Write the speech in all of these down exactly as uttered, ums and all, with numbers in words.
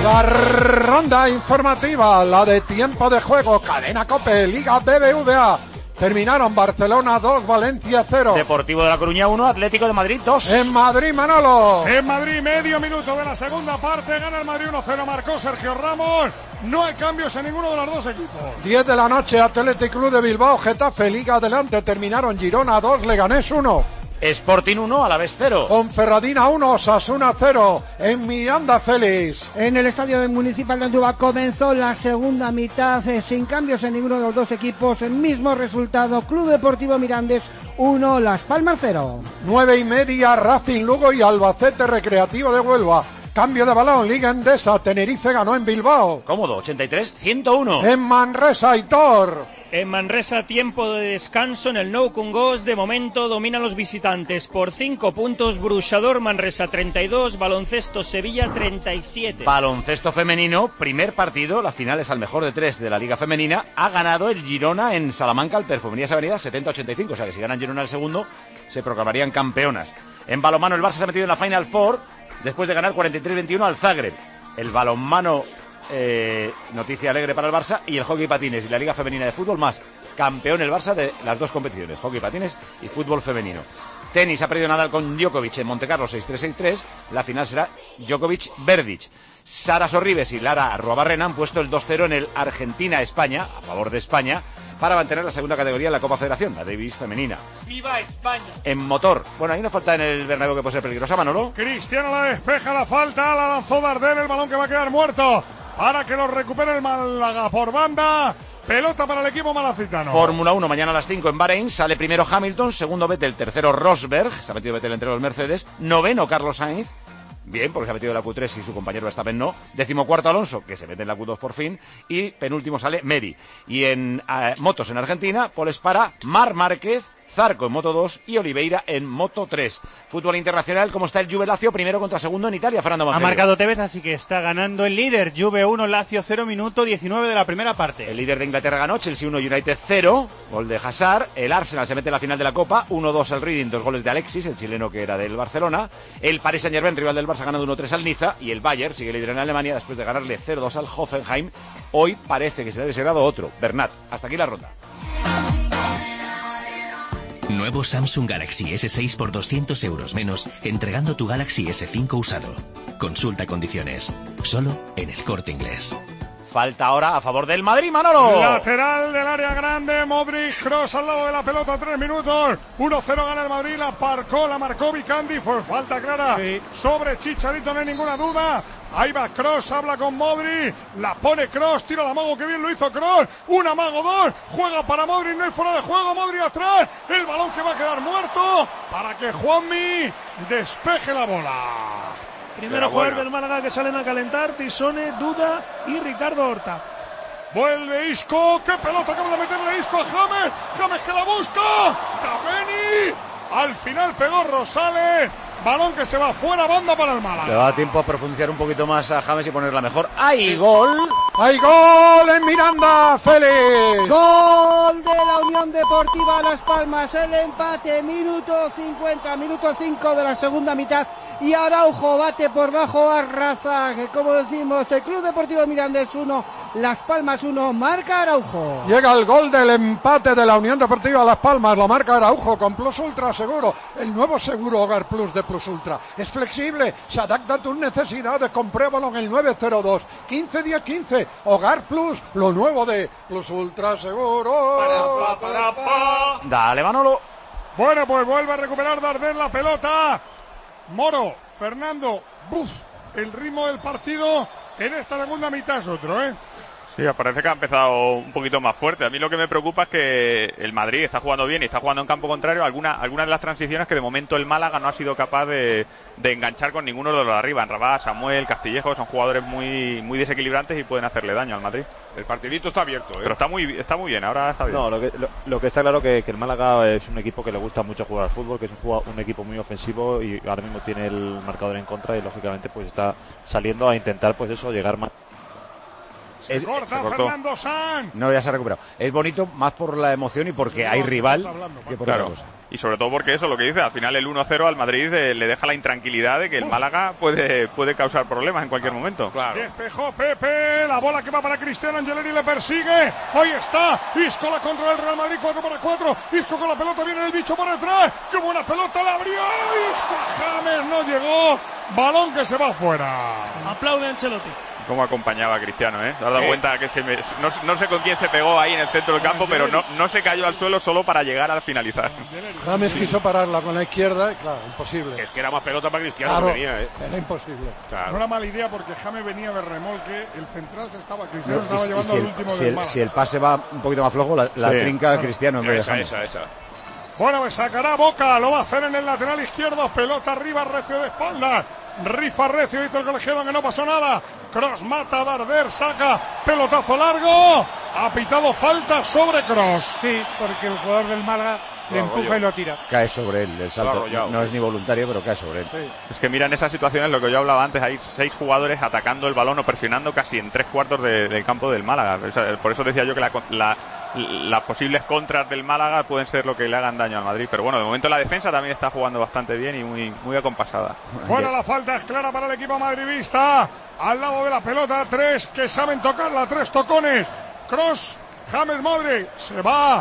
La ronda informativa, la de tiempo de juego, Cadena COPE, Liga B B V A. Terminaron Barcelona dos, Valencia cero. Deportivo de La Coruña uno, Atlético de Madrid dos. En Madrid, Manolo. En Madrid, medio minuto de la segunda parte, gana el Madrid uno cero, marcó Sergio Ramos. No hay cambios en ninguno de los dos equipos. diez de la noche, Athletic Club de Bilbao, Getafe, Liga adelante. Terminaron Girona dos, Leganés uno. Sporting uno, Alavés cero. Ponferradina uno, Osasuna cero. En Miranda, Félix. En el estadio del Municipal de Andújar comenzó la segunda mitad, eh, sin cambios en ninguno de los dos equipos. El mismo resultado, Club Deportivo Mirandés uno, Las Palmas cero. Nueve y media, Racing Lugo y Albacete Recreativo de Huelva. Cambio de balón, Liga Endesa, Tenerife ganó en Bilbao. Cómodo, ochenta y tres a ciento uno. En Manresa, Aitor. En Manresa, tiempo de descanso en el Nou Congost. De momento dominan los visitantes por cinco puntos. Bruxador, Manresa treinta y dos, Baloncesto Sevilla treinta y siete. Baloncesto femenino, primer partido, la final es al mejor de tres de la Liga Femenina. Ha ganado el Girona en Salamanca, el Perfumerías Avenida, setenta a ochenta y cinco. O sea que si ganan Girona el segundo, se proclamarían campeonas. En balonmano, el Barça se ha metido en la Final Four después de ganar cuarenta y tres a veintiuno al Zagreb. El balonmano, eh, noticia alegre para el Barça, y el hockey patines y la Liga Femenina de Fútbol más. Campeón el Barça de las dos competiciones, hockey patines y fútbol femenino. Tenis, ha perdido Nadal con Djokovic en Montecarlo seis tres seis tres. La final será Djokovic-Verdic. Sara Sorribes y Lara Arruabarrena han puesto el dos cero en el Argentina-España, a favor de España, para mantener la segunda categoría en la Copa Federación, la Davis femenina. ¡Viva España! En motor, bueno, hay una falta en el Bernabéu que puede ser peligrosa, Manolo. Cristiano la despeja, la falta, la lanzó Dardel, el balón que va a quedar muerto para que lo recupere el Málaga por banda. Pelota para el equipo malacitano. Fórmula uno, mañana a las cinco en Bahrein. Sale primero Hamilton, segundo Vettel, tercero Rosberg. Se ha metido Vettel entre los Mercedes. Noveno Carlos Sainz. Bien, porque se ha metido en la Q tres y su compañero Verstappen no. Decimocuarto Alonso, que se mete en la Q dos por fin. Y penúltimo sale Meri. Y en eh, motos en Argentina, Pole Esparra, Marc Márquez, Zarco en Moto dos y Oliveira en Moto tres. Fútbol internacional, ¿cómo está el Juve Lazio? Primero contra segundo en Italia, Fernando Mangelio. Ha marcado Tevez, así que está ganando el líder. Juve uno, Lazio cero, minuto diecinueve de la primera parte. El líder de Inglaterra ganó, Chelsea uno, United cero. Gol de Hazard. El Arsenal se mete en la final de la Copa, uno dos al Reading, dos goles de Alexis, el chileno que era del Barcelona. El Paris Saint-Germain, rival del Barça, ganando uno tres al Niza. Y el Bayern sigue líder en Alemania después de ganarle cero dos al Hoffenheim. Hoy parece que se le ha deseado otro. Bernat, hasta aquí la ronda. Nuevo Samsung Galaxy ese seis por doscientos euros menos, entregando tu Galaxy ese cinco usado. Consulta condiciones. Solo en El Corte Inglés. Falta ahora a favor del Madrid, Manolo. Lateral del área grande, Modric, Kroos al lado de la pelota, tres minutos. uno cero gana el Madrid, la parcó, la marcó Vicandi, fue falta clara sí. sobre Chicharito, no hay ninguna duda. Ahí va Kroos, habla con Modric, la pone Kroos, tira el amago, que bien lo hizo Kroos. Un amago, dos, juega para Modric, no hay fuera de juego, Modric atrás. El balón que va a quedar muerto para que Juanmi despeje la bola. Primero jugador del Málaga que salen a calentar, Tisone, Duda y Ricardo Horta. Vuelve Isco, qué pelota acaba de meterle Isco a James, James que la busca, Cavani, al final pegó Rosales, balón que se va fuera, banda para el Málaga. Le da tiempo a profundizar un poquito más a James y ponerla mejor. ¡Hay gol! ¡Hay gol en Miranda, Félix! Gol de la Unión Deportiva Las Palmas, el empate, minuto cincuenta, minuto cinco de la segunda mitad. Y Araujo bate por bajo a Raza, que como decimos, el Club Deportivo Mirandés uno, Las Palmas uno, marca Araujo. Llega el gol del empate de la Unión Deportiva Las Palmas, lo marca Araujo con Plus Ultra Seguro, el nuevo seguro Hogar Plus de Plus Ultra. Es flexible, se adapta a tus necesidades, compruébalo en el nueve cero dos, quince diez quince, Hogar Plus, lo nuevo de Plus Ultra Seguro. Para, para, para, para. Dale, Manolo. Bueno, pues vuelve a recuperar Dardel la pelota. Moro, Fernando, buf, el ritmo del partido en esta segunda mitad es otro, ¿eh? Sí, parece que ha empezado un poquito más fuerte. A mí lo que me preocupa es que el Madrid está jugando bien y está jugando en campo contrario. Algunas alguna de las transiciones que de momento el Málaga no ha sido capaz de, de enganchar con ninguno de los de arriba. Enrabá, Samuel, Castillejo, son jugadores muy muy desequilibrantes y pueden hacerle daño al Madrid. El partidito está abierto, ¿eh? Pero está muy está muy bien, ahora está bien. No, lo que, lo, lo que está claro que, que el Málaga es un equipo que le gusta mucho jugar al fútbol, que es un, un equipo muy ofensivo y ahora mismo tiene el marcador en contra y lógicamente pues está saliendo a intentar pues eso, llegar más. es, corta se Fernando Sanz. No, ya se ha recuperado. Es bonito más por la emoción y porque sí, hay no, rival hablando, que por claro. otra cosa. Y sobre todo porque eso, lo que dice, al final el uno cero al Madrid eh, le deja la intranquilidad de que el Uf. Málaga puede, puede causar problemas en cualquier momento. Claro. Despejó Pepe, la bola que va para Cristiano, Angeleri le persigue. Ahí está, Isco la contra el Real Madrid, cuatro para cuatro. Isco con la pelota, viene el bicho por detrás. ¡Qué buena pelota la abrió! Isco James no llegó. Balón que se va afuera. Aplaude Ancelotti. Cómo acompañaba a Cristiano, ¿eh? ¿Te has dado ¿Qué? cuenta que se me, no, no sé con quién se pegó ahí en el centro del campo, pero no, no se cayó al suelo solo para llegar al finalizar? James quiso pararla con la izquierda y claro, imposible. Es que era más pelota para Cristiano, claro, que venía, ¿eh? Era imposible. Claro. No era mala idea porque James venía de remolque, el central se estaba, Cristiano no, estaba y, llevando y si al el, último si del el, Málaga. Si el pase va un poquito más flojo, la, la sí, trinca claro. Cristiano en vez esa, de James. Esa, esa. Bueno, pues sacará Boca, lo va a hacer en el lateral izquierdo, pelota arriba, Recio de espalda. Rifa Recio, dice el colegiado que no pasó nada. Cross mata a Darder, saca pelotazo largo. Ha pitado falta sobre Cross. Sí, porque el jugador del Málaga le empuja yo. y lo tira. Cae sobre él, el salto. No, no es ni voluntario, pero cae sobre él. Sí. Es que mira, en esas situaciones, lo que yo hablaba antes, hay seis jugadores atacando el balón o presionando casi en tres cuartos de, del campo del Málaga. O sea, por eso decía yo que la, la, las posibles contras del Málaga pueden ser lo que le hagan daño al Madrid. Pero bueno, de momento la defensa también está jugando bastante bien y muy, muy acompasada. Bueno, la falta es clara para el equipo madridista. Al lado de la pelota, tres que saben tocarla, tres tocones. Cross, James Modric, se va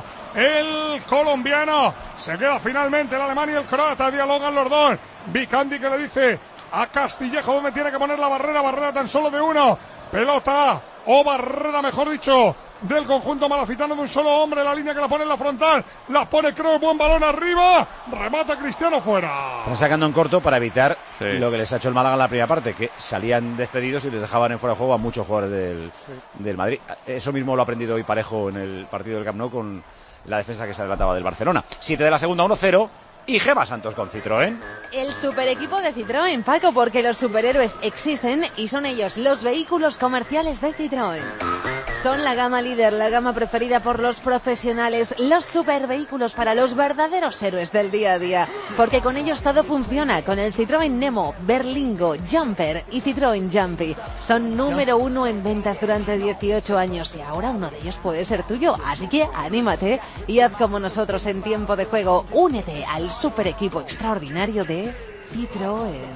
el colombiano, se queda finalmente el alemán y el croata, dialogan los dos. Vicandi que le dice a Castillejo dónde tiene que poner la barrera, barrera tan solo de uno, pelota o barrera mejor dicho del conjunto malacitano de un solo hombre, la línea que la pone en la frontal, la pone Kroos, buen balón arriba, remata Cristiano fuera. Están sacando en corto para evitar sí. lo que les ha hecho el Málaga en la primera parte, que salían despedidos y les dejaban en fuera de juego a muchos jugadores del, sí. del Madrid. Eso mismo lo ha aprendido hoy Parejo en el partido del Camp Nou con la defensa que se adelantaba del Barcelona. siete de la segunda, uno cero. Y Gemma Santos con Citroën. El super equipo de Citroën, Paco, porque los superhéroes existen y son ellos los vehículos comerciales de Citroën. Son la gama líder, la gama preferida por los profesionales, los supervehículos para los verdaderos héroes del día a día. Porque con ellos todo funciona, con el Citroën Nemo, Berlingo, Jumper y Citroën Jumpy. Son número uno en ventas durante dieciocho años y ahora uno de ellos puede ser tuyo. Así que anímate y haz como nosotros en tiempo de juego. Únete al super equipo extraordinario de Citroën.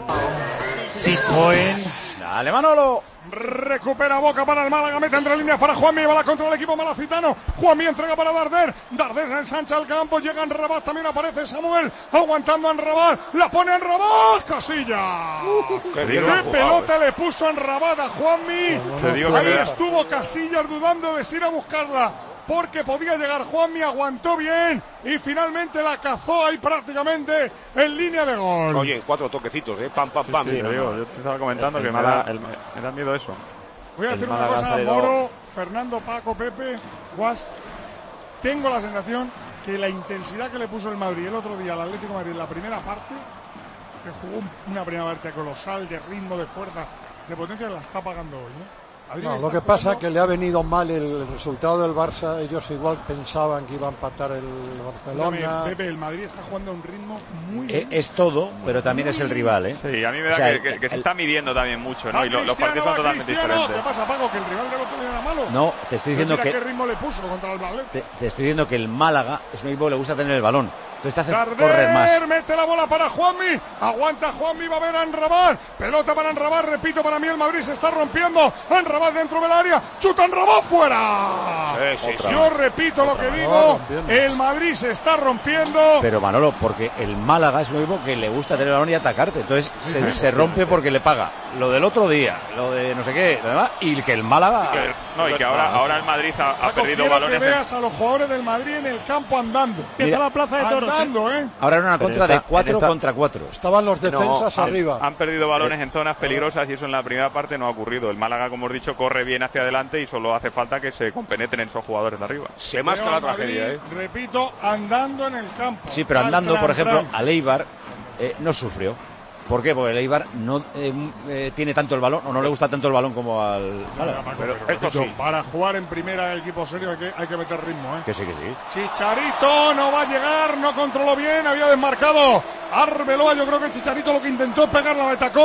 Citroën. Dale, Manolo. Recupera Boca para el Málaga, mete entre líneas para Juanmi, va la contra el equipo malacitano. Juanmi entrega para Darder, Darder ensancha el campo, llega en Rabat, también aparece Samuel, aguantando en Rabat, la pone en Rabat, Casilla. Uh, qué, qué pelota eh. le puso en Rabat a Juanmi. Ahí estuvo Casillas dudando de si ir a buscarla, porque podía llegar Juanmi, aguantó bien y finalmente la cazó ahí prácticamente en línea de gol. Oye, cuatro toquecitos, ¿eh? Pam, pam, pam. Sí, sí, no, digo, yo te estaba comentando el, que el me, da, el, me da miedo eso. Voy a decir una cosa, Moro, Fernando, Paco, Pepe, Guas. Tengo la sensación que la intensidad que le puso el Madrid el otro día al Atlético de Madrid en la primera parte, que jugó una primera parte colosal de ritmo, de fuerza, de potencia, la está pagando hoy, ¿no? No, lo que pasa es que le ha venido mal el resultado del Barça. Ellos igual pensaban que iba a empatar el Barcelona. Pepe, el Madrid está jugando a un ritmo muy bien. Es todo, pero también es el rival, ¿eh? Sí, a mí me da o sea, que, que, que el, se está midiendo también mucho, ¿no? Y lo, los partidos son totalmente diferentes. ¿Qué pasa, Paco? ¿Que el rival del otro día era malo? No, te estoy diciendo mira que... ¿Qué ritmo le puso contra el Valencia? Te, te estoy diciendo que el Málaga es un equipo que le gusta tener el balón. Entonces te hace Darder, correr más. Mete la bola para Juanmi, aguanta Juanmi, va a ver a Enrabat, pelota para Enrabat, repito, para mí el Madrid se está rompiendo, Enrabat dentro del área, chuta Enrabat fuera. Sí, sí, sí. Yo repito Otra lo que digo, el Madrid se está rompiendo. Pero Manolo, porque el Málaga es un equipo que le gusta tener el balón y atacarte, entonces se, se rompe porque le paga. Lo del otro día, lo de no sé qué, lo demás, y que el Málaga... Y que, no, y que ahora, ahora el Madrid ha, ha Paco, perdido quiero balones. Que veas a los jugadores del Madrid en el campo andando. Empieza la plaza de toros. Andando, ¿eh? Ahora era una contra esta, de cuatro esta... contra cuatro. Estaban los defensas no, arriba. Han, han perdido balones en zonas peligrosas y eso en la primera parte no ha ocurrido. El Málaga, como hemos dicho, corre bien hacia adelante y solo hace falta que se compenetren esos jugadores de arriba. Se masca la Madrid, tragedia, ¿eh? Repito, andando en el campo. Sí, pero andando, por ejemplo, a Leibar eh, no sufrió. ¿Por qué? Porque el Eibar no eh, eh, tiene tanto el balón o no le gusta tanto el balón como al... Vale, Paco, pero, pero esto sí. Para jugar en primera el equipo serio hay que, hay que meter ritmo, ¿eh? Que sí, que sí. Chicharito no va a llegar, no controló bien, había desmarcado Arbeloa. Yo creo que Chicharito lo que intentó es pegar la betacón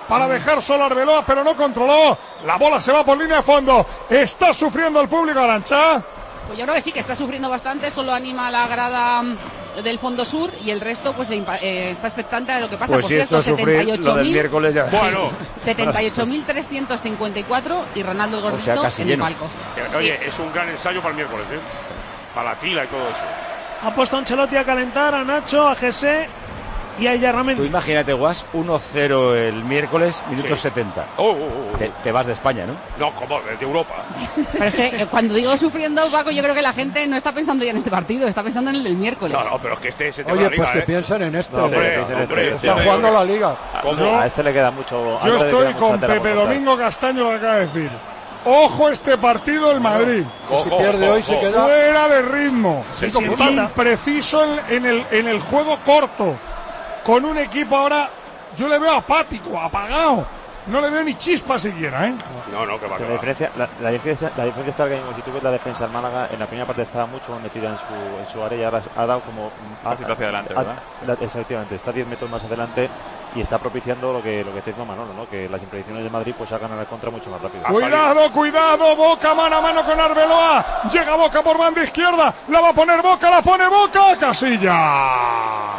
para dejar solo a Arbeloa, pero no controló. La bola se va por línea de fondo. Está sufriendo el público, Arantxa. Pues yo creo que sí, que está sufriendo bastante. Solo anima a la grada del fondo sur y el resto pues eh, está expectante de lo que pasa. Pues por si cierto, esto es sufrir, lo del miércoles ya. Bueno. setenta y ocho mil trescientos cincuenta y cuatro y Ronaldo el Gordito, o sea, casi en lleno. el palco. Oye, Sí. es un gran ensayo para el miércoles, ¿eh? Para la tila y todo eso. Ha puesto a Ancelotti a calentar, a Nacho, a José y a Yarramendi. Tú imagínate, Guas, uno cero el miércoles, minuto Sí. setenta. Oh, oh, oh. Te, te vas de España, ¿no? No, como de Europa. Pero es que eh, cuando digo sufriendo, Paco, yo creo que la gente no está pensando ya en este partido, está pensando en el del miércoles. No, no, pero es que este se te va Oye, la liga, pues que ¿eh? piensen en este. No, hombre, hombre, hombre, este- Está jugando la liga. ¿Cómo? A este le queda mucho. a Yo este le estoy queda con mucha tela Pepe por cortar. Domingo Castaño, lo que acaba de decir. Ojo este partido el Madrid. Que si pierde hoy se queda. Fuera de ritmo. Sí, sí, empata. Impreciso en, en el, en el juego corto. Con un equipo ahora, yo le veo apático, apagado. No le veo ni chispa siquiera, ¿eh? No, no, que va, que La va. diferencia, la, la diferencia, la diferencia está que si tú ves la defensa del Málaga, en la primera parte estaba mucho más metida en su, en su área y ahora ha dado como... Un pasito hacia adelante, ¿verdad? la- efectivamente, está diez metros más adelante y está propiciando lo que lo que decís Manolo, ¿no? Que las impredicciones de Madrid pues hagan a la contra mucho más rápido. Cuidado, cuidado, Boca mano a mano con Arbeloa. Llega Boca por banda izquierda. La va a poner Boca, la pone Boca. Casilla.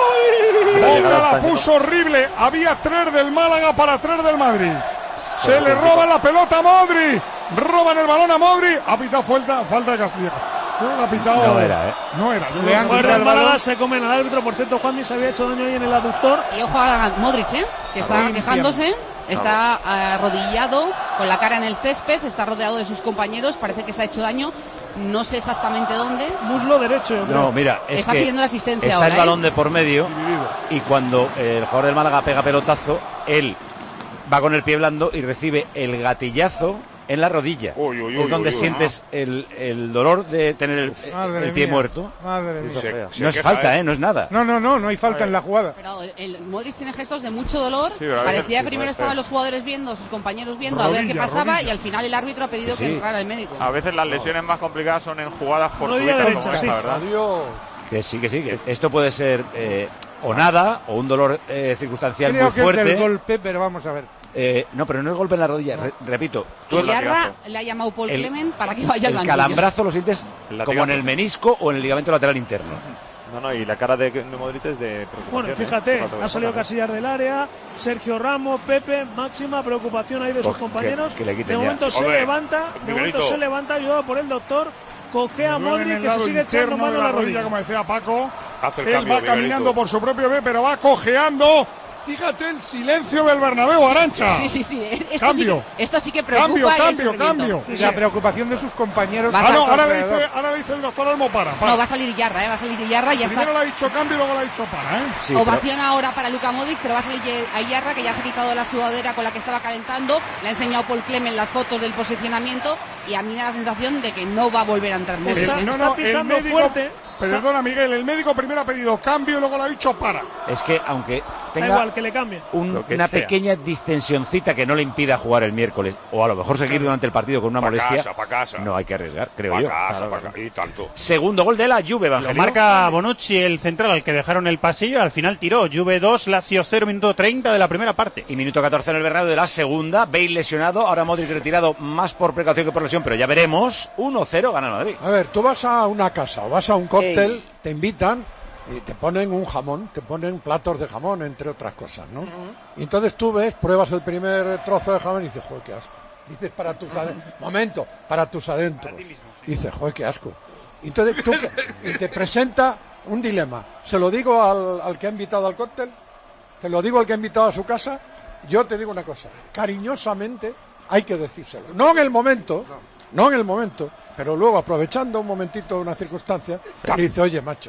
Boca la puso horrible. Había tres del Málaga para tres del Madrid. Se le roba la pelota a Modri. Roban el balón a Modri. Ha pitado falta, falta de Castilla. No, ha pitado. No era, ¿eh? No era. Yo Los creo que- jugadores del Málaga se comen al árbitro. Por cierto, Juanmi se había hecho daño ahí en el aductor. Y ojo a Modric, ¿eh? Que está quejándose, está arrodillado, con la cara en el césped, está rodeado de sus compañeros, parece que se ha hecho daño, no sé exactamente dónde. Muslo derecho, yo creo. No, mira, es Está que pidiendo la asistencia está ahora, el balón ¿eh? de por medio y cuando eh, el jugador del Málaga pega pelotazo, él va con el pie blando y recibe el gatillazo en la rodilla. Uy, uy, es uy, donde uy, uy. sientes el, el dolor de tener el, Madre el pie mía. muerto. Madre mía. Se- se No es queja, falta, ¿eh? No es nada. No, no, no, no hay falta en la jugada. Pero el, el Modric tiene gestos de mucho dolor. Sí, pero a veces- Parecía sí, primero sí, estaban sí. los jugadores viendo, sus compañeros viendo a ver qué Rodilla, pasaba rodilla. y al final el árbitro ha pedido Sí. que entrara el médico. A veces las lesiones más complicadas son en jugadas Rodilla fortuitas derecha, como esta, sí. ¿verdad? Adiós. Que sí, que sí. Que esto puede ser eh, o nada, o un dolor eh, circunstancial Creo muy que es fuerte. del golpe, pero vamos a ver. Eh, no, pero no es golpe en la rodilla. Re- repito, Y Yarra le ha llamado Paul El- Clement para que vaya al el banquillo. calambrazo lo sientes El como en latigazo. el menisco o en el ligamento lateral interno. No, no, y la cara de, de Modric es de preocupación. Bueno, ¿eh? fíjate, Por falta de ha salido zona, ¿eh? Casillas del área, Sergio Ramos, Pepe, máxima preocupación ahí de sus Pues que- compañeros. que le quiten de ya. momento se Hombre, levanta, de momento Miguelito. se levanta, ayudado por el doctor, coge a Duele en Modric el que se lado sigue echando interno mano de a la la rodilla, rodilla. como decía Paco. Hace el Él cambio, va caminando Miguelito. por su propio pie, pero va cojeando. Fíjate el silencio del Bernabéu, Arantxa. Sí, sí, sí. Esto Cambio. Sí que, esto sí que preocupa. Cambio, y hay cambio, sufrimiento. cambio. Y la preocupación de sus compañeros. Va a Ah, no, saltar ahora le, alrededor. dice, ahora le dice el doctor Olmo para. para. No, va a salir Yarra, ¿eh? Va a salir Yarra y ya Primero está. le ha dicho cambio y luego le ha dicho para, ¿eh? Sí, pero- Ovación ahora para Luka Modric, pero va a salir a Yarra, que ya se ha quitado la sudadera con la que estaba calentando. Le ha enseñado Paul Clement las fotos del posicionamiento y a mí me da la sensación de que no va a volver a entrar Modric. Está- ¿eh? no, está no, el pisando médico, fuerte. perdona Miguel, el médico primero ha pedido cambio y luego le ha dicho para. Es que aunque Da tenga igual que le cambie. un- Lo que una sea. pequeña distensioncita que no le impida jugar el miércoles, o a lo mejor seguir durante el partido con una Pa' molestia, casa, pa' casa. no hay que arriesgar, creo Pa' yo. casa, pa' casa. Y tanto. Segundo gol de la Juve, Lo Evangelio. marca Bonucci, el central, al que dejaron el pasillo. Al final tiró. Juve dos, Lazio cero, minuto treinta de la primera parte. Y minuto catorce en el Bernabéu de la segunda. Bale lesionado, ahora Modric retirado más por precaución que por lesión, pero ya veremos. uno cero gana el Madrid. A ver, tú vas a una casa o vas a un cóctel, te invitan y te ponen un jamón, te ponen platos de jamón, entre otras cosas, ¿no? Y entonces tú ves, pruebas el primer trozo de jamón y dices, joder, qué asco. Dices para tus adentros, momento, para tus adentros. Dices, joder, qué asco. Y entonces tú, que- y te presenta un dilema. ¿Se lo digo al, al que ha invitado al cóctel? ¿Se lo digo al que ha invitado a su casa? Yo te digo una cosa, cariñosamente hay que decírselo. No en el momento, no en el momento, pero luego aprovechando un momentito una circunstancia, te dice, oye, macho,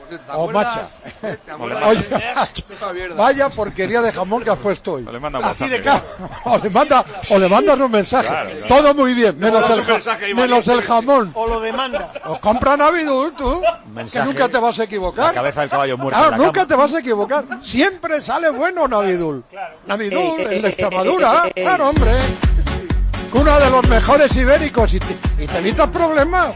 o macha, oye, macho, vaya porquería de jamón que has puesto hoy. O le manda un Así de mensaje. claro. O le manda, o le mandas un mensaje. Claro, claro. Todo muy bien, menos mandas el, un ja- mensaje y menos el valiente. jamón. O lo demanda. O compra Navidul, tú, que Mensaje. nunca te vas a La equivocar. cabeza del caballo muerto Claro, en la nunca cama. te vas a equivocar. Siempre sale bueno Navidul. Navidul, el de Extremadura. Claro, hombre. Uno de los mejores ibéricos y te, y te evitas problemas.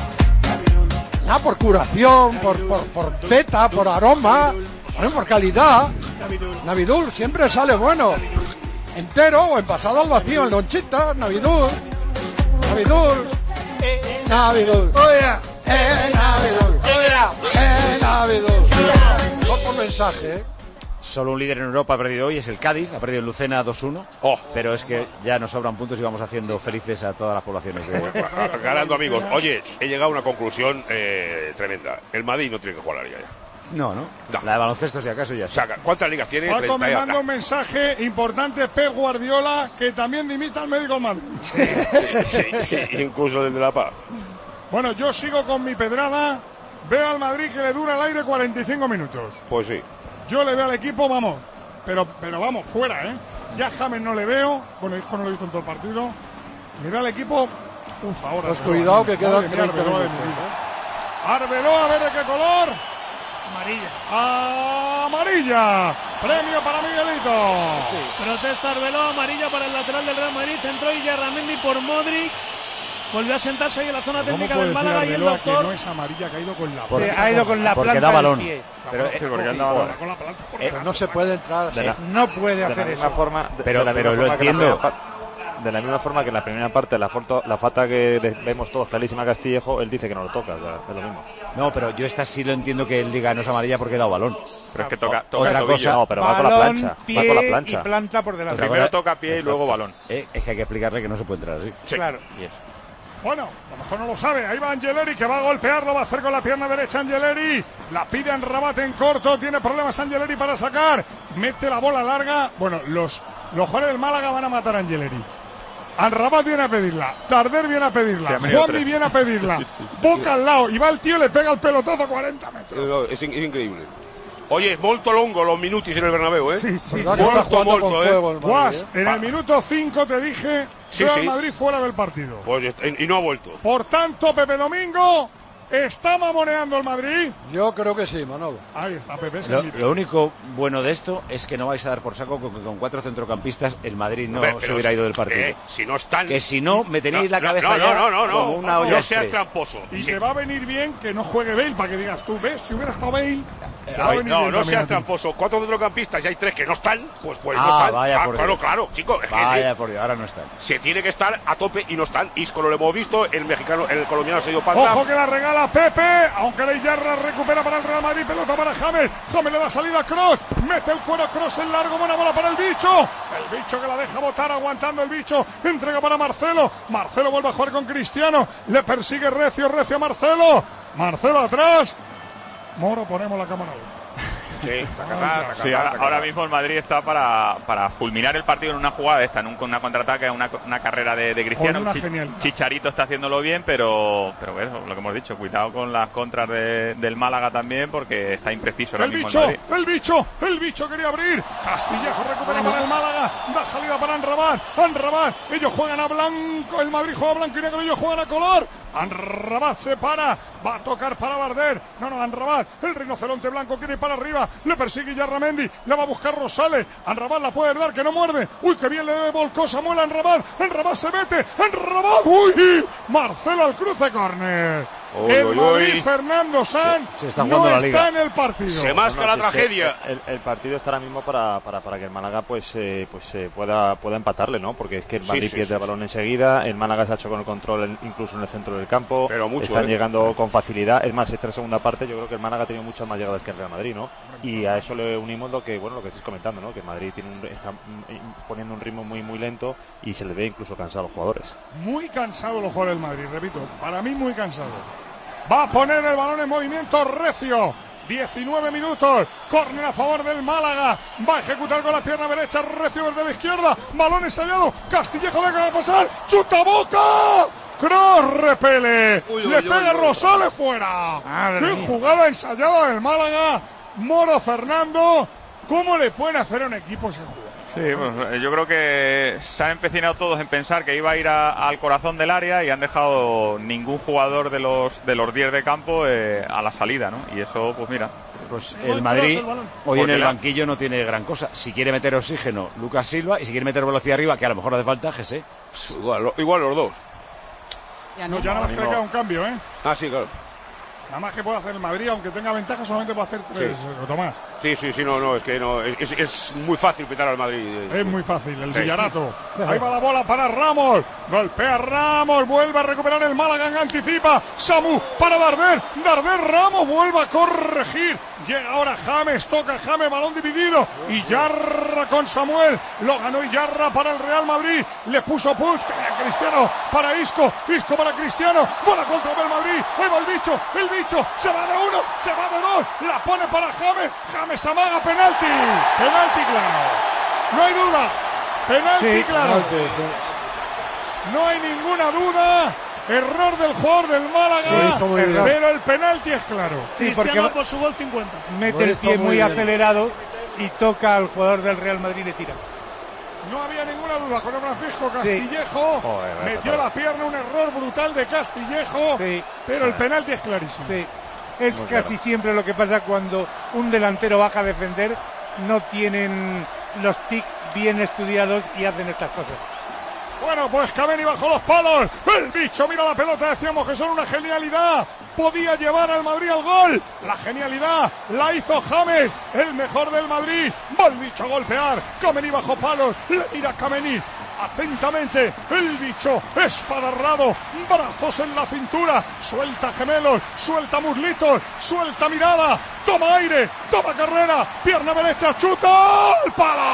Ah, por curación, por, por, por beta, por aroma, bueno, por calidad. Navidul siempre sale bueno. entero o envasado al vacío en lonchita, Navidul, Navidul, eh, Navidul, oye, eh, Navidul, oye, eh, Navidul. Otro mensaje, ¿eh? Solo un líder en Europa ha perdido hoy, es el Cádiz, ha perdido en Lucena dos uno, oh. pero es que ya nos sobran puntos y vamos haciendo felices a todas las poblaciones. De... Ganando, amigos. Oye, he llegado a una conclusión eh, tremenda. El Madrid no tiene que jugar la Liga ya. No, no, no. La de baloncesto si acaso ya. Saca. ¿Cuántas ligas tiene? Paco me manda un mensaje importante, Pep Guardiola, que también dimita al médico Madrid. Sí, sí, sí, sí, incluso desde La Paz. Bueno, yo sigo con mi pedrada. Veo al Madrid que le dura el aire cuarenta y cinco minutos. Pues sí. Yo le veo al equipo, vamos, pero pero vamos, fuera, ¿eh? Ya James no le veo, bueno, Isco no lo he visto en todo el partido. Le veo al equipo, uf, ahora. Pues cuidado que quedan treinta minutos. Arbeloa, a ver de qué color. Amarilla. Amarilla. Premio para Miguelito. Sí. Protesta Arbeloa, amarilla para el lateral del Real Madrid. Entró Iyarramendi por Modric. Volvió a sentarse ahí en la zona técnica del Málaga y el doctor. Que no es amarilla, que ha ido con la porque, ha ido con la porque planta da balón. del pie. Pero, sí, porque sí, balón. Con la planta, eh, no se puede entrar. De la, no puede de hacer la misma eso. Forma, de, pero de la pero misma lo entiendo. De la misma forma que en la primera parte, la, foto, la falta que vemos todos clarísima a Castillejo, él dice que no lo toca, o sea, es lo mismo. No, pero yo esta sí lo entiendo que él diga no es amarilla porque he dado balón. Pero es que toca, o, toca otra cosa. No, pero balón, va con la plancha. Pie Va con la plancha. Y planta por delante. Primero toca pie y luego balón. Eh, es que hay que explicarle que no se puede entrar así. Sí. Claro. Y eso. Bueno, a lo mejor no lo sabe. Ahí va Angeleri, que va a golpearlo. Va a hacer con la pierna derecha Angeleri. La pide en Rabat en corto. Tiene problemas Angeleri para sacar. Mete la bola larga. Bueno, los, los jugadores del Málaga van a matar a Angeleri. Anrabat viene a pedirla. Tarder viene a pedirla. Sí, Juanmi viene a pedirla. Sí, sí, sí. Boca al lado. Y va el tío y le pega el pelotazo a cuarenta metros. Es, es increíble. Oye, es molto longo los minutos en el Bernabéu, ¿eh? Sí, sí. ¿Verdad que está jugando molto, con eh? fuego el Madrid, Guas, eh? en el minuto cinco te dije. Sí, veo sí. al Madrid fuera del partido. Pues, y no ha vuelto. Por tanto, Pepe Domingo. ¿Está mamoneando el Madrid? Yo creo que sí, Manolo. Ahí está Pepe. Lo, lo único bueno de esto es que no vais a dar por saco con que con cuatro centrocampistas el Madrid no Hombre, se pero hubiera si, ido del partido. Eh, si no están... Que si no, me tenéis no, la cabeza no, ya no, no, no, como no, una no, olla no express. seas tramposo. Y Sí. te va a venir bien que no juegue Bale, para que digas tú, ¿ves? Si hubiera estado Bale... te va a Ay, venir no, bien no también a seas ti. tramposo. Cuatro centrocampistas y hay tres que no están, pues pues no Ah, están. vaya Ah, por claro, Dios. claro, chicos. Es que Vaya sí, por Dios, ahora no están. se tiene que estar a tope y no están. Isco no lo hemos visto, el mexicano, el colombiano se ha ido para atrás. Ojo que la regala Pepe, aunque la Iyarra recupera para el Real Madrid, pelota para James. James le da salida a Kroos, mete el cuero a Kroos en largo, buena bola para el bicho. El bicho que la deja botar, aguantando el bicho, entrega para Marcelo. Marcelo vuelve a jugar con Cristiano, le persigue Recio, Recio a Marcelo. Marcelo atrás. Moro, ponemos la cámara. Sí, Sí, ahora, ahora mismo el Madrid está para, para fulminar el partido en una jugada esta, en un, una contraataque, una, una carrera de, de Cristiano. Una Chi- genialidad. Chicharito está haciéndolo bien, pero, pero bueno, lo que hemos dicho, cuidado con las contras de, del Málaga también, porque está impreciso ahora El mismo bicho, el Madrid. el bicho, el bicho quería abrir. Castillejo recupera para el Málaga. Da salida para Anrabat. Anrabat. Ellos juegan a blanco. El Madrid juega a blanco y negro. Ellos juegan a color. Anrabat se para. Va a tocar para Barder. No, no, Anrabat. El rinoceronte blanco quiere ir para arriba. Le persigue Yarramendi. Le va a buscar Rosales. Anrabat la puede dar, que no muerde. Uy, que bien le volcó Samuel a Anrabat. Anrabat se mete. Anrabat. Uy. Marcelo al cruce córner. Uy, El uy, Madrid, uy. Fernando San, Se está no jugando la está Liga. en el partido. Se masca No, la si es que tragedia. El, el partido está ahora mismo para, para, para que el Málaga pues eh, pues eh, pueda pueda empatarle, ¿no? Porque es que el Sí, Madrid sí, pierde sí, el balón enseguida, el Málaga se ha hecho con el control en- incluso en el centro del campo, Pero mucho, están ¿eh? llegando con facilidad. Es más, esta segunda parte yo creo que el Málaga ha tenido muchas más llegadas que el Real Madrid, ¿no? Y a eso le unimos lo que bueno lo que estáis comentando, ¿no? Que el Madrid tiene un- está mm, poniendo un ritmo muy muy lento y se le ve incluso cansado a los jugadores. Muy cansado los jugadores del Madrid, repito. Para mí muy cansados. Va a poner el balón en movimiento Recio. diecinueve minutos. Córner a favor del Málaga. Va a ejecutar con la pierna derecha. Recio desde la izquierda. Balón ensayado. Castillejo le acaba de pasar. ¡Chuta boca! Cross repele. Uy, uy, Le uy, pega uy. Rosales fuera. ¡Qué jugada ensayada del Málaga! Moro Fernando. ¿Cómo le pueden hacer a un equipo ese juego? Sí, pues, yo creo que se han empecinado todos en pensar que iba a ir a- al corazón del área y han dejado ningún jugador de los de los diez de campo eh, a la salida, ¿no? Y eso, pues mira. Pues Gol, el Madrid el balón. hoy en Porque el la- banquillo no tiene gran cosa. Si quiere meter oxígeno, Lucas Silva, y si quiere meter velocidad arriba, que a lo mejor hace falta, G C. Igual, igual los dos. Ya No, no. ya nada más que le queda un cambio, ¿eh? Ah, sí, claro. Nada más que puede hacer el Madrid, aunque tenga ventaja, solamente puede hacer tres, Sí. o Tomás. Sí, sí, sí, no, no, es que no, es, es muy fácil pitar al Madrid. Es muy fácil, el Sí. Villarato. Ahí va la bola para Ramos. Golpea Ramos, vuelve a recuperar el Málaga, anticipa. Samu para Darder. Darder, Ramos, vuelve a corregir. Llega ahora James, toca James, balón dividido. Y Yarra con Samuel. Lo ganó Yarra para el Real Madrid. Le puso push, Cristiano para Isco. Isco para Cristiano. Bola contra el Madrid. Ahí va el bicho, el bicho. Se va de uno, se va de dos. La pone para James. James amaga, penalti. Penalti, claro. No hay duda. Penalti, Sí, claro. penalti, sí. No hay ninguna duda. Error del jugador del Málaga. Sí, hizo muy bien. Pero el penalti es claro. Sí, Cristiano porque por su gol cincuenta. mete Lo el hizo pie muy muy bien. acelerado y toca al jugador del Real Madrid y le tira. No había ninguna duda. José Francisco Castillejo Joder, vaya metió patada. la pierna. Un error brutal de Castillejo. Sí. Pero el penalti es clarísimo. Sí. Es Muy casi claro. siempre lo que pasa cuando un delantero baja a defender, no tienen los tics bien estudiados y hacen estas cosas. Bueno, pues Cavani bajo los palos. El bicho mira la pelota. Decíamos que son una genialidad. Podía llevar al Madrid al gol. La genialidad la hizo James, el mejor del Madrid. Va el bicho a golpear. Cavani bajo palos. Le mira Cavani atentamente. El bicho espadarrado. Brazos en la cintura. Suelta gemelos. Suelta muslitos. Suelta mirada. Toma aire. Toma carrera. Pierna derecha. Chuta. ¡Al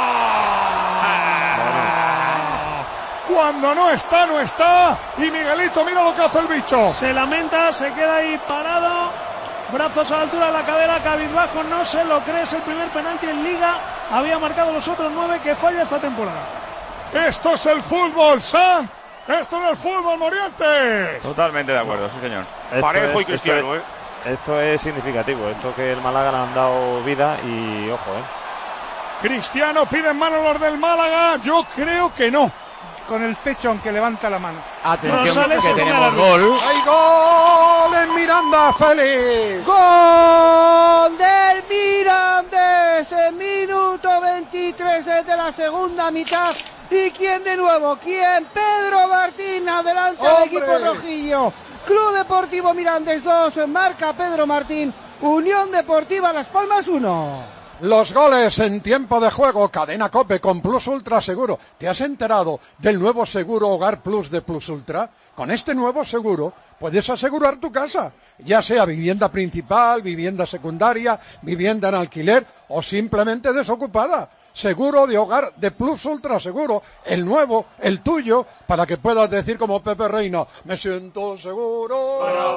palo! Cuando no está, no está. Y Miguelito, mira lo que hace el bicho. Se lamenta, se queda ahí parado. Brazos a la altura de la cadera, cabizbajo, no se lo cree. Es el primer penalti en Liga. Había marcado los otros nueve que falla esta temporada. Esto es el fútbol, Sanz. Esto es el fútbol, Morientes. Totalmente de acuerdo, sí señor. Esto Parejo es- y Cristiano, esto ¿eh? es, Esto es significativo. Esto que el Málaga le han dado vida y ojo, ¿eh? Cristiano pide en mano los del Málaga. Yo creo que no. Con el pecho, aunque levanta la mano. Atención, Rosales que se pone tenemos a la luz. gol. ¡Hay gol en Miranda, Félix! Gol del Mirandés en minuto veintitrés de la segunda mitad. ¿Y quién de nuevo? ¿Quién? Pedro Martín, adelante al ¡Hombre! equipo rojillo. Club Deportivo Mirandés dos, marca Pedro Martín. Unión Deportiva Las Palmas uno. Los goles en tiempo de juego, Cadena Cope con Plus Ultra Seguro. ¿Te has enterado del nuevo seguro Hogar Plus de Plus Ultra? Con este nuevo seguro puedes asegurar tu casa, ya sea vivienda principal, vivienda secundaria, vivienda en alquiler o simplemente desocupada. Seguro de hogar de Plus Ultra Seguro, el nuevo, el tuyo, para que puedas decir como Pepe Reina, me siento seguro.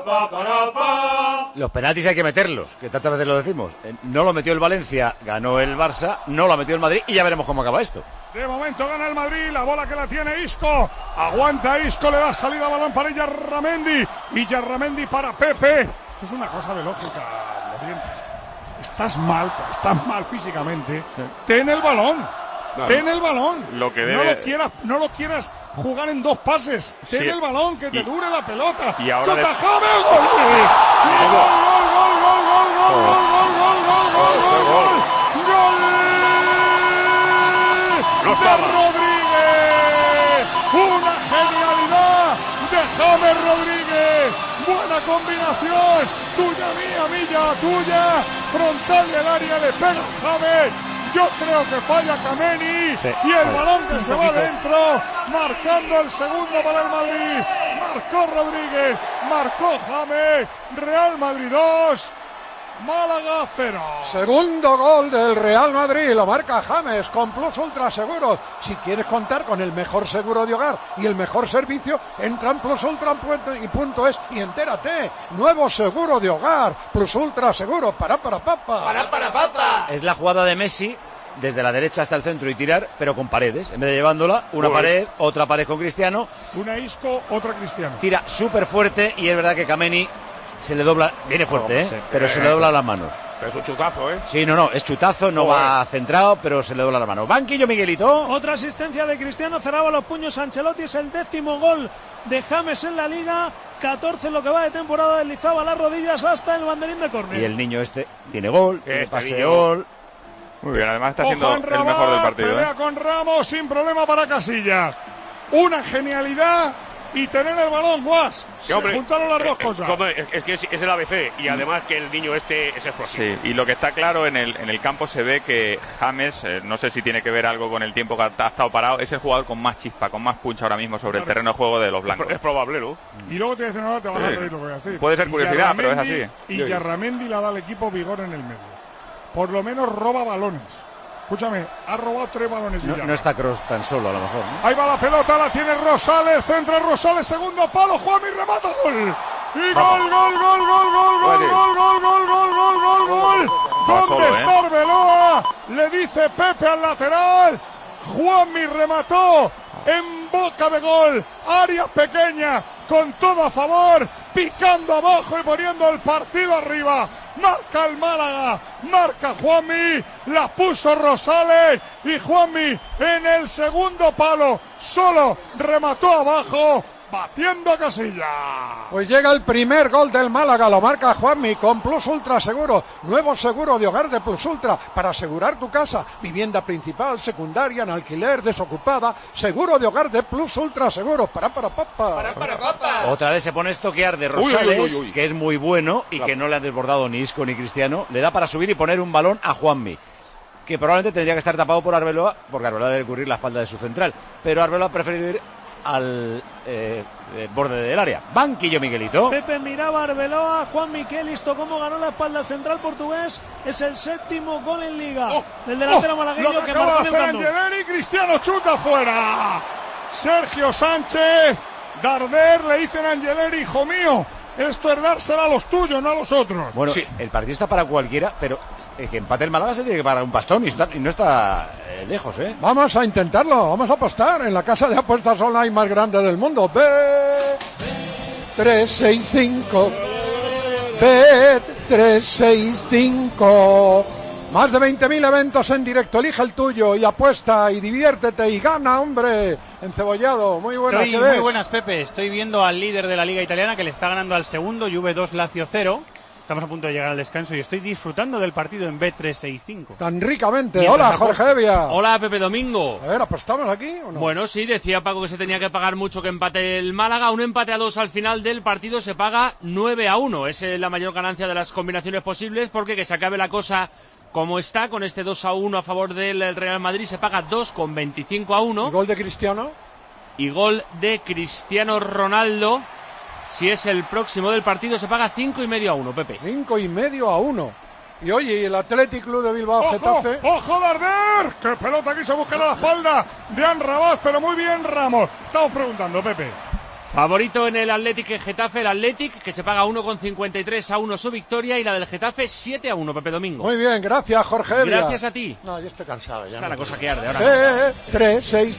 Los penaltis hay que meterlos, que tantas veces lo decimos. Eh, No lo metió el Valencia, ganó el Barça, no lo metió el Madrid y ya veremos cómo acaba esto. De momento gana el Madrid, la bola que la tiene Isco. Aguanta Isco, le da salida balón para Yarramendi. Y Yarramendi para Pepe. Esto es una cosa de lógica, Morientes. Estás mal, estás mal físicamente. Ten el balón. Claro. Ten el balón. Lo que No debe- lo quieras, no lo quieras jugar en dos pases. Ten Sí. el balón, que te Y- dure la pelota. y ahora ¡Chuta, de- James! ¡Gol! ¡Gol, gol, gol, gol, gol, gol, gol, gol, gol, gol, gol, gol, gol! No ¡De estaba. Rodríguez! ¡Una genialidad de James Rodríguez! ¡Buena combinación! ¡Tuya, mía, milla, tuya! Frontal del área, le pega James. Yo creo que falla Kameni. Sí, y el vale. balón que Un se va poquito. dentro, marcando el segundo para el Madrid. Marcó Rodríguez, marcó James. Real Madrid dos, Málaga cero. Segundo gol del Real Madrid, lo marca James con Plus Ultra Seguros. Si quieres contar con el mejor seguro de hogar y el mejor servicio, entra en Plus Ultra y punto es y entérate. Nuevo seguro de hogar, Plus Ultra Seguro, para para papa. Para para papa. Es la jugada de Messi, desde la derecha hasta el centro y tirar, pero con paredes. En vez de llevándola, una Uy. pared, otra pared con Cristiano. Una Isco, otra Cristiano. Tira súper fuerte y es verdad que Kameni se le dobla, viene fuerte, ¿eh? Sí. Pero se le dobla las manos. Pero es un chutazo, ¿eh? Sí, no, no, es chutazo, no Joder. va centrado, pero se le dobla la mano. Banquillo, Miguelito. Otra asistencia de Cristiano, cerraba los puños Ancelotti, es el décimo gol de James en la Liga, catorce en lo que va de temporada, deslizaba las rodillas hasta el banderín de córner. Y el niño este tiene gol, tiene Este pase de niño. gol. Muy bien, además está siendo Ojo el en Rabat, mejor del partido. pelea ¿eh? con Ramos sin problema para Casillas. Una genialidad y tener el balón, Guas. Sí, Se hombre, juntaron las eh, dos eh, cosas. como es, es que es, es el A B C y además que el niño este es explosivo. Sí, y lo que está claro en el, en el campo se ve que James, eh, no sé si tiene que ver algo con el tiempo que ha, ha estado parado, es el jugador con más chispa, con más punch ahora mismo sobre el terreno de juego de los blancos. Es probable, ¿no? Y luego te dicen, ahora te van a Sí. reír lo que voy a decir. Puede ser curiosidad, pero es así. Y Yo- Yarramendi le da al equipo vigor en el medio. Por lo menos roba balones. Escúchame, ha robado tres balones y No, ya. no está Kroos tan solo, a lo mejor, ¿no? Ahí va la pelota, la tiene Rosales, centra Rosales, segundo palo, Juanmi remata, gol. Y gol, gol, gol, gol, gol, gol, Oye. gol, gol, gol, gol, gol, gol, gol. Va ¿Dónde solo, está ¿eh? Arbeloa? Le dice Pepe al lateral. Juanmi remató en boca de gol, área pequeña, con todo a favor, picando abajo y poniendo el partido arriba. Marca el Málaga, marca Juanmi, la puso Rosales y Juanmi en el segundo palo, solo remató abajo, batiendo a Casilla. Pues llega el primer gol del Málaga, lo marca Juanmi con Plus Ultra Seguro, nuevo seguro de hogar de Plus Ultra para asegurar tu casa, vivienda principal, secundaria, en alquiler, desocupada, seguro de hogar de Plus Ultra Seguro. Para, para, papa. Para, para, papa. Otra vez se pone estoquear de Uy, uy, Rosales, uy, uy. que es muy bueno y que no le han desbordado ni Isco ni Cristiano. Le da para subir y poner un balón a Juanmi, que probablemente tendría que estar tapado por Arbeloa, porque Arbeloa debe cubrir la espalda de su central. Pero Arbeloa ha preferido ir al eh, eh, borde del área. Banquillo Miguelito. Pepe miraba a Arbeloa, Juan Miquel, listo cómo ganó la espalda el central portugués. Es el séptimo gol en Liga del delantero Oh, malagueño lo que que acaba marcó de en el hacer Camp Nou. Angeleri, Cristiano chuta fuera. Sergio Sánchez, Darder le dicen a Angeleri, hijo mío, esto es dársela a los tuyos, no a los otros. Bueno, el partido está para cualquiera, pero el que empate el Málaga se tiene que pagar un pastón y, está- y no está eh, lejos, ¿eh? Vamos a intentarlo, vamos a apostar en la casa de apuestas online más grande del mundo. B tres seis cinco. B tres seis cinco. Más de veinte mil eventos en directo. Elige el tuyo y apuesta y diviértete y gana, hombre. Encebollado, muy buena. Estoy ¿qué muy ves? buenas, Pepe. Estoy viendo al líder de la Liga Italiana que le está ganando al segundo, Juve dos, Lazio cero. Estamos a punto de llegar al descanso y estoy disfrutando del partido en B tres seis cinco. Tan ricamente. Mientras Hola, apuesto. Jorge Evia. Hola, Pepe Domingo. A ver, ¿apostamos aquí o no? Bueno, sí, decía Paco que se tenía que pagar mucho que empate el Málaga. Un empate a dos al final del partido se paga nueve a uno. Es eh, la mayor ganancia de las combinaciones posibles, porque que se acabe la cosa como está, con este dos a uno a favor del Real Madrid, se paga dos con veinticinco a uno. ¿Y gol de Cristiano? Y gol de Cristiano Ronaldo. Si es el próximo del partido, se paga cinco y medio a uno, Pepe. Cinco y medio a uno. Y oye, ¿y el Athletic Club de Bilbao ¡Ojo! Getafe? ¡Ojo, Darder! ¡Qué pelota aquí se busca a la espalda de Anrabás! Pero muy bien, Ramos. Estamos preguntando, Pepe. Favorito en el Athletic Getafe, el Athletic, que se paga uno con cincuenta y tres a uno su victoria, y la del Getafe siete a uno, Pepe Domingo. Muy bien, gracias, Jorge Evia. Gracias a ti. No, yo estoy cansado ya. Está no. la cosa que arde ahora. B tres seis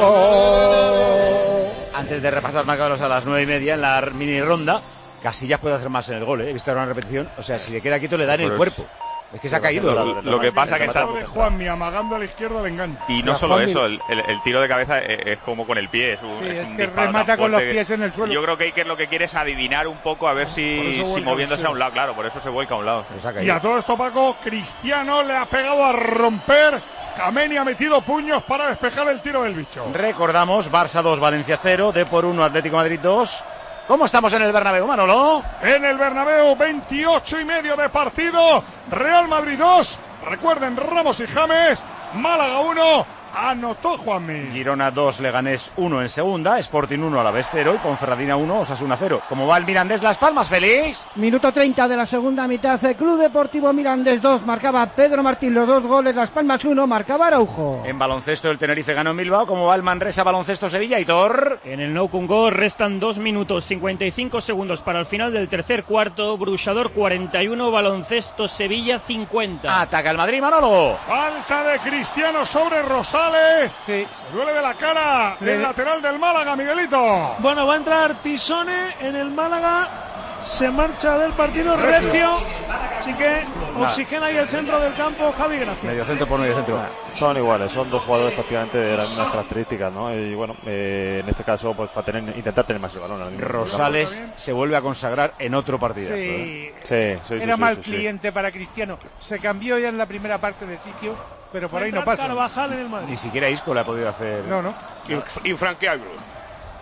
cinco. Antes de repasar marcadores a las nueve y media en la mini ronda, Casillas puede hacer más en el gol, ¿eh? He visto ahora una repetición. O sea, si le queda quieto le da en el Pues- cuerpo. Es que se ha caído. Lo, lo que pasa que está... de Juanmi amagando a la izquierda le engaña. Y no solo eso, el, el- el tiro de cabeza es, es como con el pie. Es, un, Sí, es es un que disparo remata tan con los fuerte que- pies en el suelo. Yo creo que Iker lo que quiere es adivinar un poco a ver Por si, eso si vuelca moviéndose el a un lado. Claro, por eso se vuelca a un lado. Y a todo esto, Paco, Cristiano le ha pegado a romper. Kameni ha metido puños para despejar el tiro del bicho. Recordamos, Barça dos, Valencia cero, D por uno, Atlético de Madrid dos. ¿Cómo estamos en el Bernabéu, Manolo? En el Bernabéu, veintiocho y medio de partido. Real Madrid dos. Recuerden, Ramos y James. Málaga uno. Anotó Juanmi. Girona dos, Leganés uno en segunda, Sporting uno, Alavés cero y Ponferradina uno, Osasuna cero. ¿Cómo va el Mirandés Las Palmas, Félix? Minuto treinta de la segunda mitad. El Club Deportivo Mirandés dos. Marcaba Pedro Martín los dos goles. Las Palmas uno. Marcaba Araujo. En baloncesto el Tenerife ganó en Bilbao. ¿Cómo va el Manresa Baloncesto Sevilla, Hitor? En el Nou Kungo restan dos minutos cincuenta y cinco segundos para el final del tercer cuarto. Bruchador cuarenta y uno, Baloncesto Sevilla cincuenta. Ataca el Madrid, Manolo. Falta de Cristiano sobre Rosales. Sí. Se duele de la cara Le- el lateral del Málaga, Miguelito. Bueno, va a entrar Tisone en el Málaga. Se marcha del partido Recio. Así que oxigena ahí el centro del campo Javi Gracia. Medio centro por medio centro. Son iguales, son dos jugadores prácticamente de las mismas características, ¿no? Y bueno, eh, en este caso, pues para tener, intentar tener más el balón. al mismo tiempo. Rosales se vuelve a consagrar en otro partido. Sí. Sí, sí, sí, Era sí, mal sí, sí. cliente para Cristiano. Se cambió ya en la primera parte de sitio, pero por ahí no Entrar pasa. Carvajal en el Madrid. Ni siquiera Isco le ha podido hacer. No, no. Inf- Infranqueable.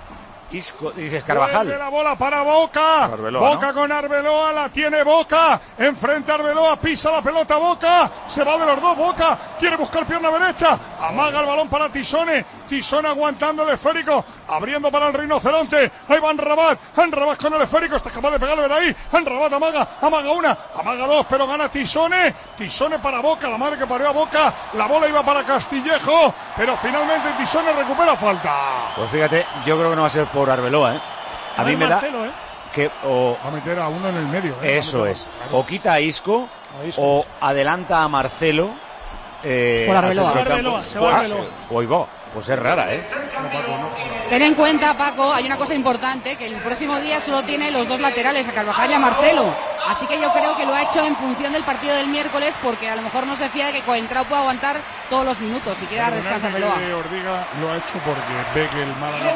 Isco, dices Carvajal. Vuelve la bola para Boca. Arbeloa, Boca ¿no? con Arbeloa, la tiene Boca. Enfrente a Arbeloa, pisa la pelota Boca. Se va de los dos, Boca. Quiere buscar pierna derecha. Amaga el balón para Tisone. Tisone aguantando el esférico. Abriendo para el rinoceronte. Ahí va Anrabat. Anrabat con el esférico. Está capaz de pegarle de ahí. Anrabat amaga. Amaga una. Amaga dos, pero gana Tisone. Tisone para Boca. La madre que parió a Boca. La bola iba para Castillejo. Pero finalmente Tisone recupera falta. Pues fíjate, yo creo que no va a ser por Arbeloa, ¿eh? A mí me da Marcelo, ¿eh? que o Va a meter a uno en el medio, ¿eh? eso es, o quita a Isco o adelanta a Marcelo eh, Por Arbeloa. al centro del Arbeloa, campo. se va Ah, Arbeloa. Oy, va, pues es rara, ¿eh? Ten en cuenta, Paco, hay una cosa importante, que el próximo día solo tiene los dos laterales, a Carvajal y a Marcelo. Así que yo creo que lo ha hecho en función del partido del miércoles, porque a lo mejor no se fía de que Coentrao pueda aguantar todos los minutos, si quiere dar descanso a Arbeloa. Perdonadme que Ordiga lo ha hecho porque ve que el Málaga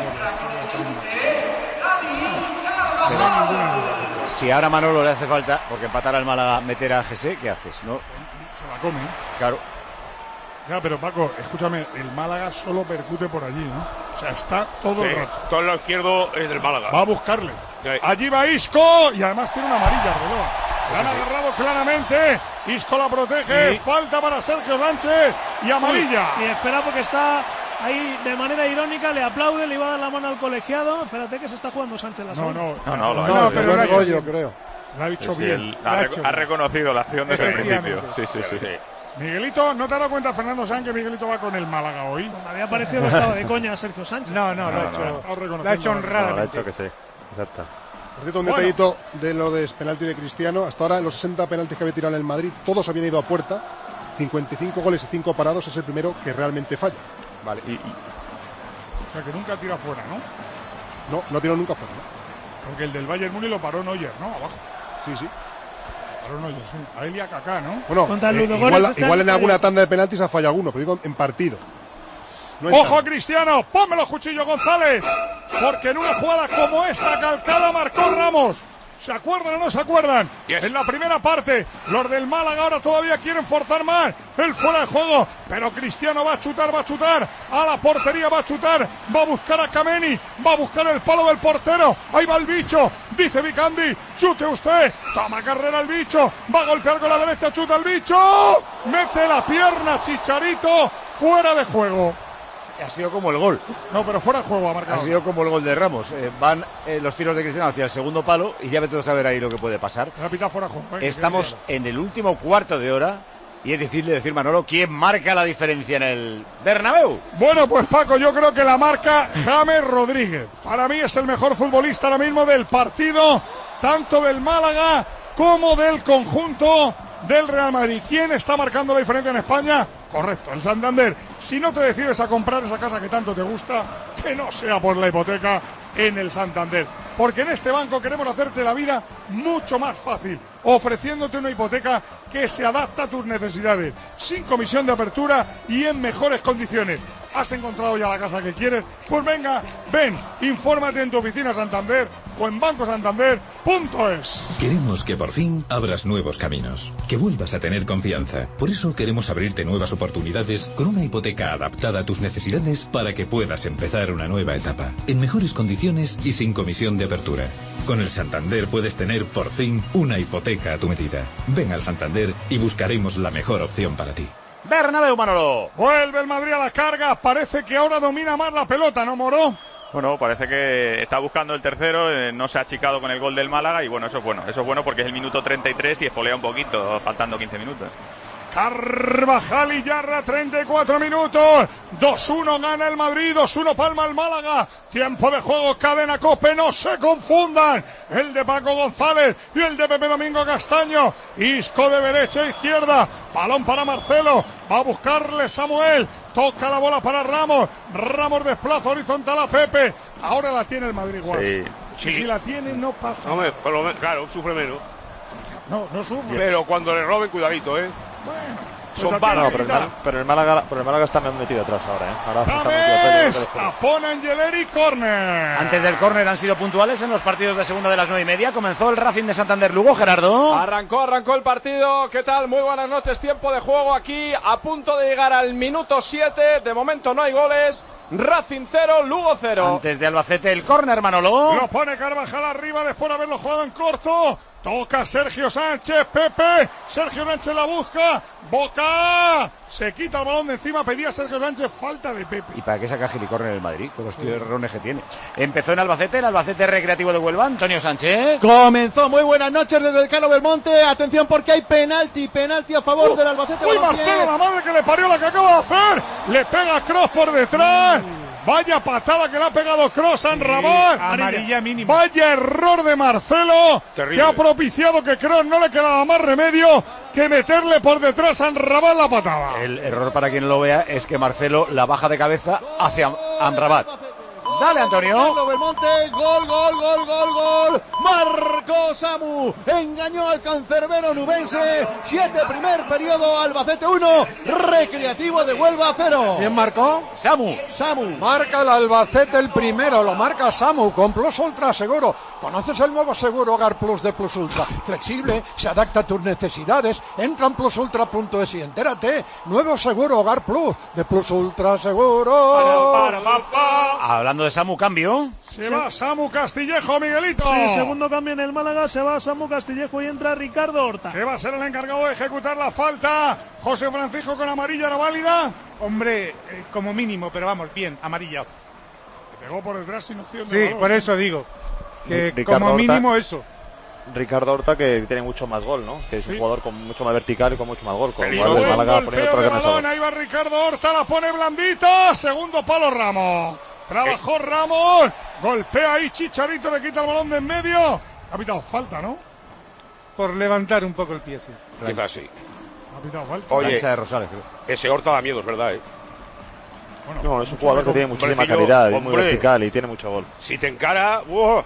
por la Si ahora a Manolo le hace falta, porque empatar al Málaga, meter a G S, ¿qué haces? ¿No? se la come. Claro. Ya, pero Paco, escúchame, el Málaga solo percute por allí, ¿no? O sea, está todo el Sí, rato. todo lo izquierdo es del Málaga. Va a buscarle. Sí. Allí va Isco y además tiene una amarilla, Arbeloa. La han Sí, sí. agarrado claramente. Isco la protege. Sí. Falta para Sergio Sánchez y amarilla. Uy, y espera porque está ahí de manera irónica, le aplaude, le iba a dar la mano al colegiado. Espérate que se está jugando Sánchez la No, segunda. no, No, no, lo ha no, hecho pero bien. lo ha hecho Rollo, bien. creo. Lo ha dicho Sí, bien. él Lo ha, ha rec- hecho ha bien. reconocido la acción desde el principio. Sí, sí, sí. Miguelito, ¿no te has dado cuenta, Fernando Sánchez, que Miguelito va con el Málaga hoy? Me había parecido que estaba de coña Sergio Sánchez. No, no, lo ha No, hecho, no, ha estado lo ha reconociendo. hecho honradamente. lo ha hecho que sí. Exacto. Por cierto, un Bueno. detallito de lo de penalti de Cristiano. Hasta ahora, en los sesenta penaltis que había tirado en el Madrid, todos habían ido a puerta. cincuenta y cinco goles y cinco parados. Es el primero que realmente falla. Vale. Y, y- O sea, que nunca tira fuera, ¿no? No, no ha tirado nunca fuera. ¿no? Porque el del Bayern Múnich lo paró Neuer, ¿no? Abajo. Sí, sí. Paró Neuer, sí. A él y a Kaká, ¿no? Bueno, Contra el eh, Ludogorets igual, este igual año en falla. alguna tanda de penaltis ha fallado alguno, pero digo en partido. No en ¡Ojo a tanda. Cristiano! ¡Ponme los cuchillos, González! Porque en una jugada como esta, calcada, marcó Ramos. ¿Se acuerdan o no se acuerdan? Yes. En la primera parte, los del Málaga ahora todavía quieren forzar más. El fuera de juego, pero Cristiano va a chutar, va a chutar. A la portería va a chutar. Va a buscar a Kameni. Va a buscar el palo del portero. Ahí va el bicho. Dice Vicandi, chute usted. Toma carrera el bicho. Va a golpear con la derecha, chuta el bicho. Mete la pierna, Chicharito. Fuera de juego. Ha sido como el gol. No, pero fuera de juego ha marcado. Ha sido como el gol de Ramos. Eh, van eh, los tiros de Cristiano hacia el segundo palo y ya me tengo que saber ahí lo que puede pasar. Ha pitado fuera de juego. ¿eh? Estamos en el último cuarto de hora y es difícil de decir, Manolo, quién marca la diferencia en el Bernabéu. Bueno, pues Paco, yo creo que la marca James Rodríguez. Para mí es el mejor futbolista ahora mismo del partido, tanto del Málaga como del conjunto del Real Madrid. ¿Quién está marcando la diferencia en España? Correcto, el Santander. Si no te decides a comprar esa casa que tanto te gusta, que no sea por la hipoteca en el Santander. Porque en este banco queremos hacerte la vida mucho más fácil, ofreciéndote una hipoteca que se adapta a tus necesidades, sin comisión de apertura y en mejores condiciones. ¿Has encontrado ya la casa que quieres? Pues venga, ven, infórmate en tu oficina Santander o en banco santander punto es. Queremos que por fin abras nuevos caminos, que vuelvas a tener confianza. Por eso queremos abrirte nuevas oportunidades con una hipoteca adaptada a tus necesidades para que puedas empezar una nueva etapa, en mejores condiciones y sin comisión de apertura. Con el Santander puedes tener por fin una hipoteca a tu medida. Ven al Santander y buscaremos la mejor opción para ti. Bernabéu, Manolo. Vuelve el Madrid a la carga, parece que ahora domina más la pelota, ¿no, Moro? Bueno, parece que está buscando el tercero, eh, no se ha achicado con el gol del Málaga y bueno, eso es bueno, eso es bueno porque es el minuto treinta y tres y espolea un poquito, faltando quince minutos. Carvajal y Yarra, treinta y cuatro minutos. dos uno gana el Madrid, dos uno palma el Málaga. Tiempo de juego, cadena Cope, no se confundan. El de Paco González y el de Pepe Domingo Castaño. Isco de derecha a izquierda. Balón para Marcelo. Va a buscarle Samuel. Toca la bola para Ramos. Ramos desplaza horizontal a Pepe. Ahora la tiene el Madrid igual. Sí. Y si la tiene, no pasa. Hombre, por lo menos, claro, sufre menos. No, no sufre. Pero cuando le roben, cuidadito, ¿eh? Bueno, Son balas. No, pero, el Málaga, pero, el Málaga, pero el Málaga está metido atrás ahora, ¿eh? Ahora está metido atrás. Tapón Angeleri, córner. Antes del córner han sido puntuales en los partidos de segunda de las nueve y media. Comenzó el Racing de Santander Lugo, Gerardo. Arrancó, arrancó el partido. ¿Qué tal? Muy buenas noches. Tiempo de juego aquí, a punto de llegar al minuto siete. De momento no hay goles. Racing cero, Lugo cero. Antes de Albacete el córner, Manolo. Lo pone Carvajal arriba después de haberlo jugado en corto. Toca Sergio Sánchez, Pepe. Sergio Sánchez la busca. Boca. Se quita el balón de encima. Pedía Sergio Sánchez falta de Pepe. ¿Y para qué saca Gilicorner el Madrid? Con los tirones que tiene. Empezó en Albacete, el Albacete Recreativo de Huelva. Antonio Sánchez. Comenzó. Muy buenas noches desde el Cano Belmonte. Atención porque hay penalti. Penalti a favor uh, del Albacete. Uy, Marcelo, la madre que le parió la que acaba de hacer. Le pega Kroos por detrás. Vaya patada que le ha pegado Kroos a Rabat. Amarilla mínima. Vaya error de Marcelo. Terrible. Que ha propiciado que Kroos no le quedaba más remedio que meterle por detrás a Rabat la patada. El error, para quien lo vea, es que Marcelo la baja de cabeza hacia Amrabat. Dale, Antonio. Belmonte, gol, gol, gol, gol, gol. Marcó Samu. Engañó al cancerbero nubense. Siete primer periodo, Albacete uno. Recreativo de Huelva cero. ¿Quién marcó? Samu. Samu. Marca el Albacete el primero. Lo marca Samu con Plus Ultra Seguro. ¿Conoces el nuevo seguro Hogar Plus de Plus Ultra? Flexible, se adapta a tus necesidades. Entra en plus ultra punto es y entérate. Nuevo seguro Hogar Plus de Plus Ultra Seguro. Para, para, para. Hablando de Samu, cambio. Se va Samu Castillejo, Miguelito. Sí, segundo cambio en el Málaga. Se va Samu Castillejo y entra Ricardo Horta. Que va a ser el encargado de ejecutar la falta. José Francisco con amarilla, ¿era válida? Hombre, eh, como mínimo, pero vamos, bien, amarilla. Pegó por detrás sin opción de Sí, valor. por eso digo. Que Ricardo como Horta, mínimo eso. Ricardo Horta, que tiene mucho más gol, ¿no? Que es sí. un jugador con mucho más vertical y con mucho más gol. Con el cual el Málaga poniendo otro de balón, ahí va Ricardo Horta, la pone blandita. Segundo palo Ramos. Trabajó Ramos. Golpea ahí Chicharito, le quita el balón de en medio. Ha pitado falta, ¿no? Por levantar un poco el pie, sí. Quizás sí. Ha pitado falta. Oye, de Rosales, creo. Ese Horta da miedo, es verdad, ¿eh? Bueno, no, es un jugador que tiene muchísima calidad, es muy vertical y tiene mucho gol. Si te encara, ¡uh!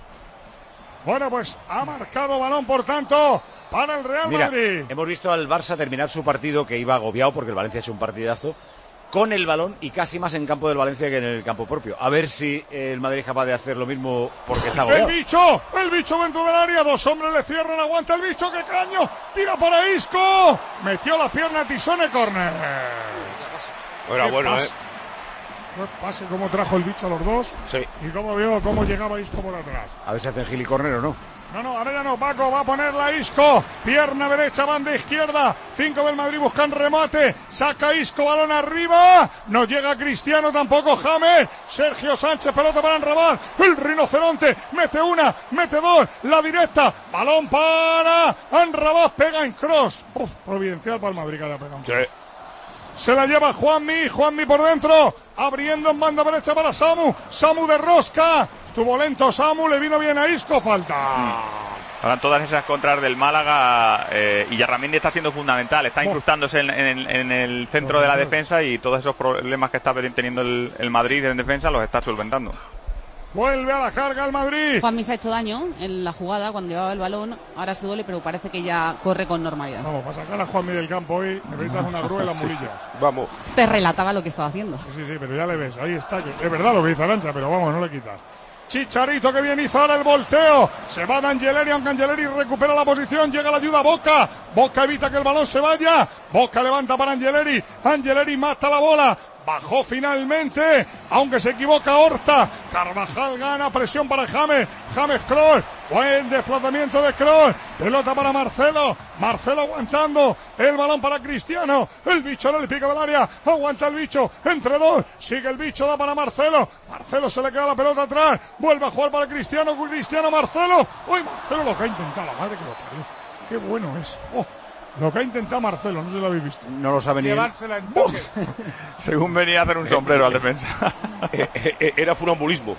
Bueno, pues ha marcado balón, por tanto, para el Real Mira, Madrid. Hemos visto al Barça terminar su partido, que iba agobiado porque el Valencia ha hecho un partidazo, con el balón y casi más en campo del Valencia que en el campo propio. A ver si el Madrid es capaz de hacer lo mismo porque está agobiado. El bicho, el bicho dentro del área, dos hombres le cierran, aguanta el bicho, que caño, tira para Isco, metió la pierna a Tisone, córner. Era bueno, pase? eh. Pase como trajo el bicho a los dos. Sí. Y cómo vio cómo llegaba Isco por atrás. A ver si hacen Gil y córner o no. No, no, ahora ya no, Paco va a ponerla Isco, pierna derecha, banda izquierda, cinco del Madrid buscan remate, saca Isco, balón arriba, no llega Cristiano tampoco, James, Sergio Sánchez, pelota para Rabat, el rinoceronte, mete una, mete dos, la directa, balón para Rabat, pega en cross, uf, providencial para el Madrid que haya pegado. Sí. Se la lleva Juanmi, Juanmi por dentro, abriendo en banda derecha para Samu, Samu de rosca, estuvo lento Samu, le vino bien a Isco, falta. Ahora todas esas contras del Málaga eh, y Yarramendi está siendo fundamental, está incrustándose en, en, en el centro de la defensa y todos esos problemas que está teniendo el, el Madrid en defensa los está solventando. Vuelve a la carga el Madrid. Juanmi se ha hecho daño en la jugada cuando llevaba el balón. Ahora se duele, pero parece que ya corre con normalidad. Vamos, para sacar a Juanmi del campo hoy necesitas una grúa en las murillas. Sí, sí. Vamos. Te relataba lo que estaba haciendo. Sí, sí, pero ya le ves, ahí está. Que es verdad lo que dice Arancha, pero vamos, no le quitas. Chicharito que bien hizo ahora el volteo. Se va de Angeleri, aunque Angeleri recupera la posición. Llega la ayuda a Boca. Boca evita que el balón se vaya. Boca levanta para Angeleri. Angeleri mata la bola. Bajó finalmente, aunque se equivoca Horta. Carvajal gana, presión para James. James Kroos, buen desplazamiento de Kroos. Pelota para Marcelo. Marcelo aguantando. El balón para Cristiano. El bicho en el pico del área. Aguanta el bicho. Entre dos. Sigue el bicho, da para Marcelo. Marcelo se le queda la pelota atrás. Vuelve a jugar para Cristiano. Cristiano Marcelo. Uy, Marcelo lo que ha intentado. La madre que lo parió. Qué bueno es. Oh. Lo que ha intentado Marcelo, no sé si lo habéis visto. No lo sabe ni llevársela en toque. Según venía a hacer un sombrero al defensa. Era funambulismo.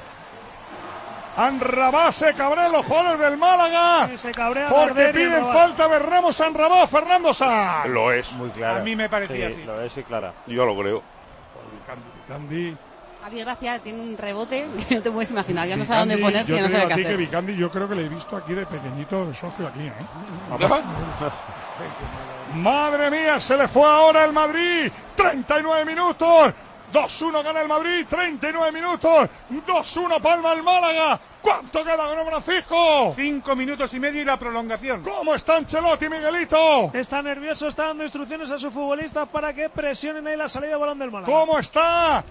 Anrabá se cabrean los jugadores del Málaga. Sí, se cabrea porque piden falta de Ramos Anrabá, Fernando Sanz. Lo es. Muy clara. A mí me parecía sí, así. Lo es, sí, clara. Yo lo creo. Vicandi. Javier Gracia tiene un rebote que no te puedes imaginar. Ya no sabe Vicandi, dónde ponerse, ya no sabe qué hacer. Que Vicandi, yo creo que le he visto aquí de pequeñito de socio aquí, ¿eh? Madre mía, se le fue ahora el Madrid. treinta y nueve minutos. dos uno gana el Madrid, treinta y nueve minutos. dos uno palma el Málaga. ¿Cuánto queda, don Francisco? Cinco minutos y medio y la prolongación. ¿Cómo está Ancelotti, Miguelito? Está nervioso, está dando instrucciones a sus futbolistas para que presionen ahí la salida de balón del Málaga. ¿Cómo está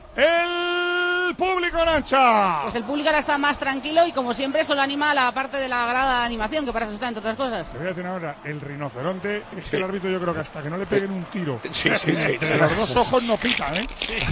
el público, Arancha? Pues el público ahora está más tranquilo y como siempre solo anima a la parte de la grada de animación, que para eso está, entre otras cosas. Te voy a decir ahora, el rinoceronte, es que el árbitro yo creo que hasta que no le peguen un tiro sí, sí, entre sí, los sí. dos ojos no pita, ¿eh?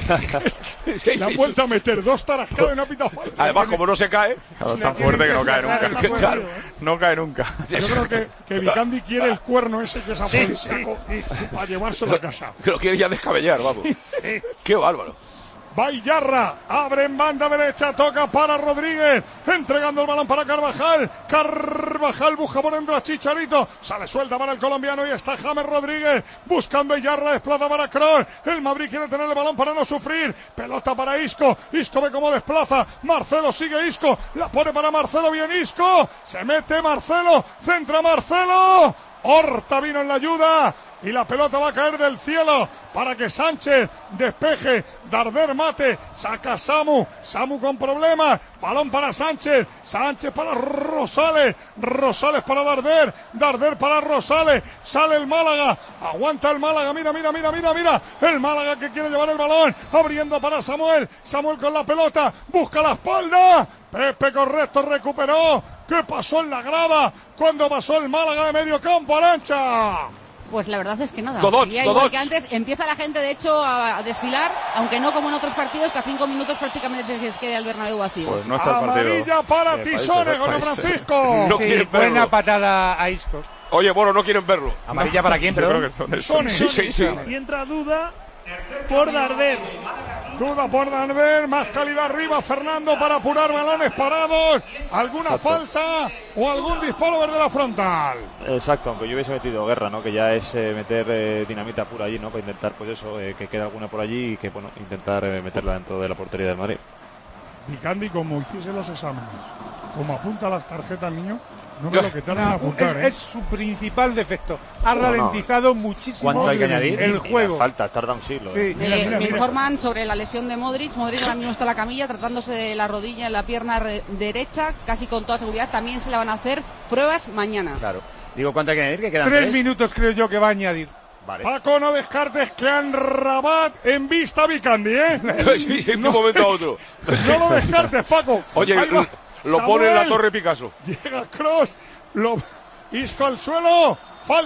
Sí, sí, le han sí, vuelto sí. a meter dos tarascadas y no pita falta. Además, como no se cae, Claro, tan fuerte que no cae nunca. Está fuerte, Claro, ¿eh? no cae nunca. Yo creo que, que Vicandi quiere el cuerno ese que es a Sí, saco para llevárselo a casa. que lo quiere ya descabellar, vamos. Qué bárbaro. Va Iyarra, abre en banda derecha, toca para Rodríguez, entregando el balón para Carvajal. Carvajal busca por dentro a Chicharito, sale suelta para el colombiano y está James Rodríguez buscando a Iyarra, desplaza para Kroos. El Madrid quiere tener el balón para no sufrir. Pelota para Isco, Isco ve cómo desplaza. Marcelo sigue Isco, la pone para Marcelo, bien Isco, se mete Marcelo, centra Marcelo. Horta vino en la ayuda y la pelota va a caer del cielo para que Sánchez despeje. Darder mate, saca Samu, Samu con problemas, balón para Sánchez, Sánchez para Rosales, Rosales para Darder, Darder para Rosales, sale el Málaga, aguanta el Málaga, mira, mira, mira, mira, mira, el Málaga que quiere llevar el balón, abriendo para Samuel, Samuel con la pelota, busca la espalda, Pepe correcto, recuperó. ¿Qué pasó en la grada cuando pasó el Málaga de medio campo, Arancha? Pues la verdad es que nada. Todoch, Sería Todoch. igual que antes. Empieza la gente, de hecho, a, a desfilar, aunque no como en otros partidos, que a cinco minutos prácticamente se queda el Bernabéu vacío. Pues no está el partido. Amarilla para Eh, Tisones, parece, con parece. Francisco. No Sí, quieren buena verlo. patada a Isco. Oye, bueno, no quieren verlo. ¿Amarilla para quién, Yo creo perdón? que son de Tisones. Sí, sí, sí. Y entra duda por Darder. Duda por Darder, más calidad arriba, Fernando, para apurar balones parados. ¿Alguna falta o algún disparo desde la frontal? Exacto, aunque yo hubiese metido guerra, ¿no? Que ya es eh, meter eh, dinamita pura allí, ¿no? Para intentar, pues eso, eh, que quede alguna por allí y que, bueno, intentar eh, meterla dentro de la portería del Madrid. Vicandi, como hiciese los exámenes, como apunta las tarjetas, niño, no me lo que tarda en No, apuntar, es, ¿eh? es su principal defecto. Ha No, no. ralentizado muchísimo ¿Cuánto hay que añadir? el Y juego. las faltas, tarda un siglo. Sí. ¿eh? Mira, Eh, mira, me mira. informan sobre la lesión de Modric. Modric ahora mismo está en la camilla, tratándose de la rodilla en la pierna re- derecha, casi con toda seguridad. También se le van a hacer pruebas mañana. Claro. Digo, ¿cuánto hay que añadir? Que quedan Tres tres. minutos creo yo que va a añadir. Vale. Paco, no descartes que han Rabat en vista a Vicandi, ¿eh? Sí, sí, de un momento a otro. No lo descartes, Paco. Oye, Ahí va. lo pone en la Samuel. Torre Picasso. Llega Kroos, lo... Isco al suelo,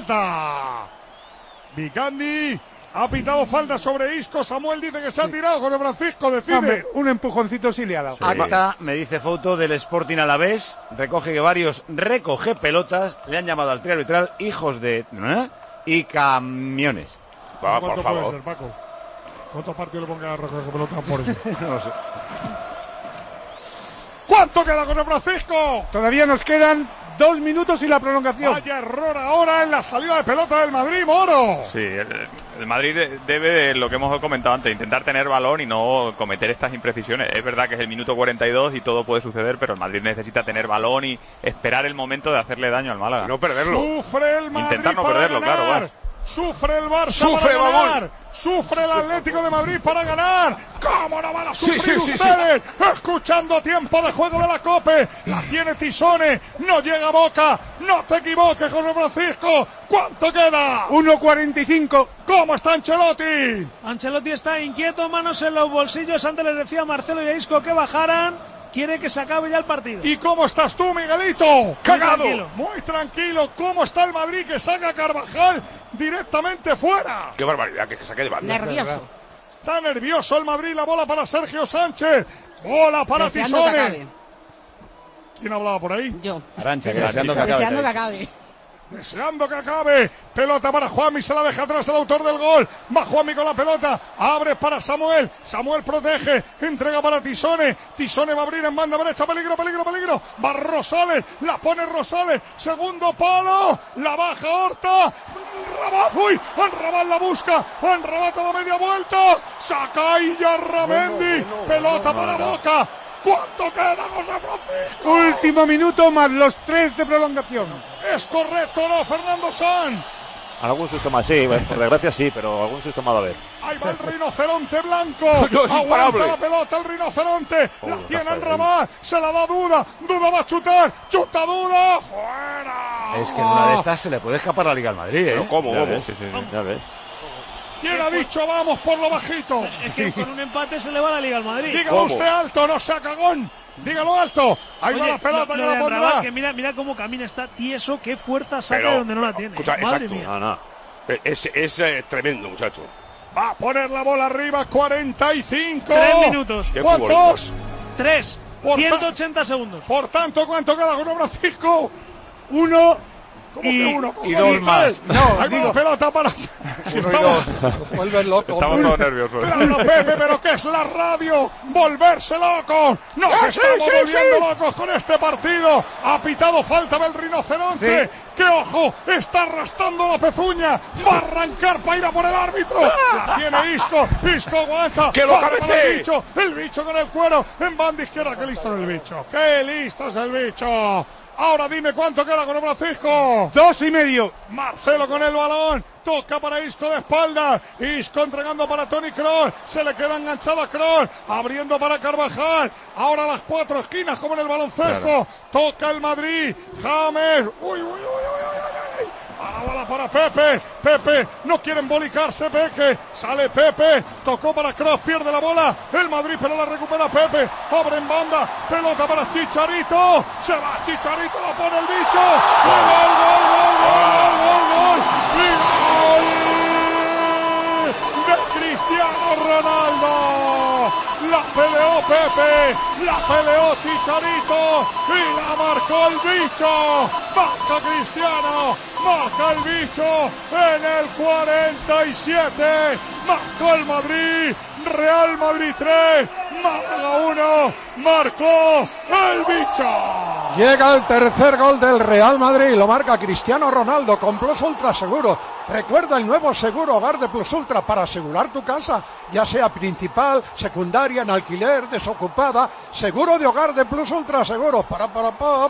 falta. Vicandi ha pitado falta sobre Isco. Samuel dice que se ha tirado. José Francisco decide. Hombre, un empujoncito sí le ha dado. Acta, me dice foto del Sporting Alavés, recoge que varios recoge pelotas, le han llamado al trío arbitral hijos de... ¿eh? y camiones. Va, ¿Cuánto por puede favor. ser, Paco? ¿Cuántos partidos le ponga a recoger pelota por eso? No sé. ¿Cuánto queda, José Francisco? Todavía nos quedan dos minutos y la prolongación. Vaya error ahora en la salida de pelota del Madrid, Moro. Sí, el, el Madrid de- debe, de lo que hemos comentado antes, intentar tener balón y no cometer estas imprecisiones. Es verdad que es el minuto cuarenta y dos y todo puede suceder, pero el Madrid necesita tener balón y esperar el momento de hacerle daño al Málaga. No perderlo. Sufre el Madrid Intentar no para perderlo, ganar. claro, va. Sufre el Barça Sufre, para ganar. Babón. Sufre el Atlético de Madrid para ganar. ¿Cómo no van a Sí, sufrir sí, sí, ustedes? Escuchando tiempo de juego de la Cope. La tiene Tisone. No llega Boca. No te equivoques, José Francisco. ¿Cuánto queda? uno cuarenta y cinco. ¿Cómo está Ancelotti? Ancelotti está inquieto, manos en los bolsillos. Antes les decía a Marcelo y a Isco que bajaran. Quiere que se acabe ya el partido. ¿Y cómo estás tú, Miguelito? ¡Cagado! tranquilo. Muy tranquilo. ¿Cómo está el Madrid que saca a Carvajal directamente fuera? Qué barbaridad, que se saque de banda. Nervioso. Está nervioso el Madrid. La bola para Sergio Sánchez. Bola para Deseando que Tisone. acabe. ¿Quién hablaba por ahí? Yo. Arancha, que deseando que acabe. Deseando que te ha acabe. Deseando que acabe. Pelota para Juanmi. Se la deja atrás el autor del gol. Va Juanmi con la pelota. Abre para Samuel. Samuel protege. Entrega para Tisone. Tisone va a abrir en banda derecha. Peligro, peligro, peligro. Va Rosales. La pone Rosales. Segundo palo. La baja Horta. Rabat. Uy. Rabat la busca. Rabat a la media vuelta. Saca Iyarramendi. Pelota para Boca. ¿Cuánto queda, José Francisco? Último minuto más los tres de prolongación. Es correcto, ¿no, Fernando San? Algún susto más, sí, por desgracia sí, pero algún susto más va a haber. Ahí va el rinoceronte blanco. No, es Aguanta imparable. la pelota el rinoceronte. Oh, la está tiene en feo. Rabat. Se la da Duda. Duda va a chutar. Chuta Duda. Fuera. Es que en una de estas se le puede escapar la Liga al Madrid, ¿eh? Pero ¿cómo, Ya cómo? ves, sí, sí, sí, ya ves. ¿Quién ha dicho vamos por lo bajito? Es que con un empate se le va la Liga al Madrid. Dígalo ¿Cómo? usted alto, no sea cagón. Dígalo alto. Ahí va Oye, la pelota lo- que lo la de pondrá. Rabat, que mira, mira cómo camina, está tieso, qué fuerza saca Pero, de donde no la tiene. escucha, Madre exacto. mía. No, no. Es, es eh, tremendo, muchacho. Va a poner la bola arriba, cuarenta y cinco. Tres minutos. Qué ¿Cuántos? Tres. Por ta- ciento ochenta segundos. Por tanto, ¿cuánto queda con Francisco? Uno ¿Cómo y, que uno? ¿Cómo y dos dices? más. No, ahí va la pelota para. Si Uno y estamos- dos. Vuelves loco. Estamos hombre. todos nerviosos. Claro, Pepe, pero ¿qué es la radio? Volverse loco. Nos Sí, estamos sí, volviendo sí. locos con este partido. Ha pitado falta del rinoceronte. Que ojo, está arrastrando la pezuña. Va a arrancar para ir a por el árbitro. La tiene Isco. Isco aguanta. ¡Que lo Va para cabecee! el bicho. El bicho con el cuero. En banda izquierda. Qué listo es el bicho. Qué listo es el bicho. Ahora dime cuánto queda con Francisco. dos y medio. Marcelo con el balón. Toca para Isco de espaldas. Isco entregando para Toni Kroos. Se le queda enganchado a Kroos. Abriendo para Carvajal. Ahora las cuatro esquinas como en el baloncesto. Toca el Madrid. James. Uy, uy, uy, uy, uy, uy, uy. A la bola para Pepe. Pepe. No quiere embolicarse Pepe. Sale Pepe. Tocó para Kroos. Pierde la bola. El Madrid pero la recupera Pepe. Abre en banda. Pelota para Chicharito. Se va Chicharito. La pone el bicho. Gol, gol, gol, gol, gol, gol, gol. Y gol de Cristiano Ronaldo. La peleó Pepe. La peleó Chicharito. Y la marcó el bicho. Marca Cristiano. Marca el bicho en el cuarenta y siete. Marcó el Madrid. Real Madrid tres. Málaga uno. Marcó el bicho. Llega el tercer gol del Real Madrid, lo marca Cristiano Ronaldo con Plus Ultra Seguro. Recuerda el nuevo seguro hogar de Plus Ultra para asegurar tu casa, ya sea principal, secundaria, en alquiler, desocupada. Seguro de hogar de Plus Ultra Seguro. Para, para, para,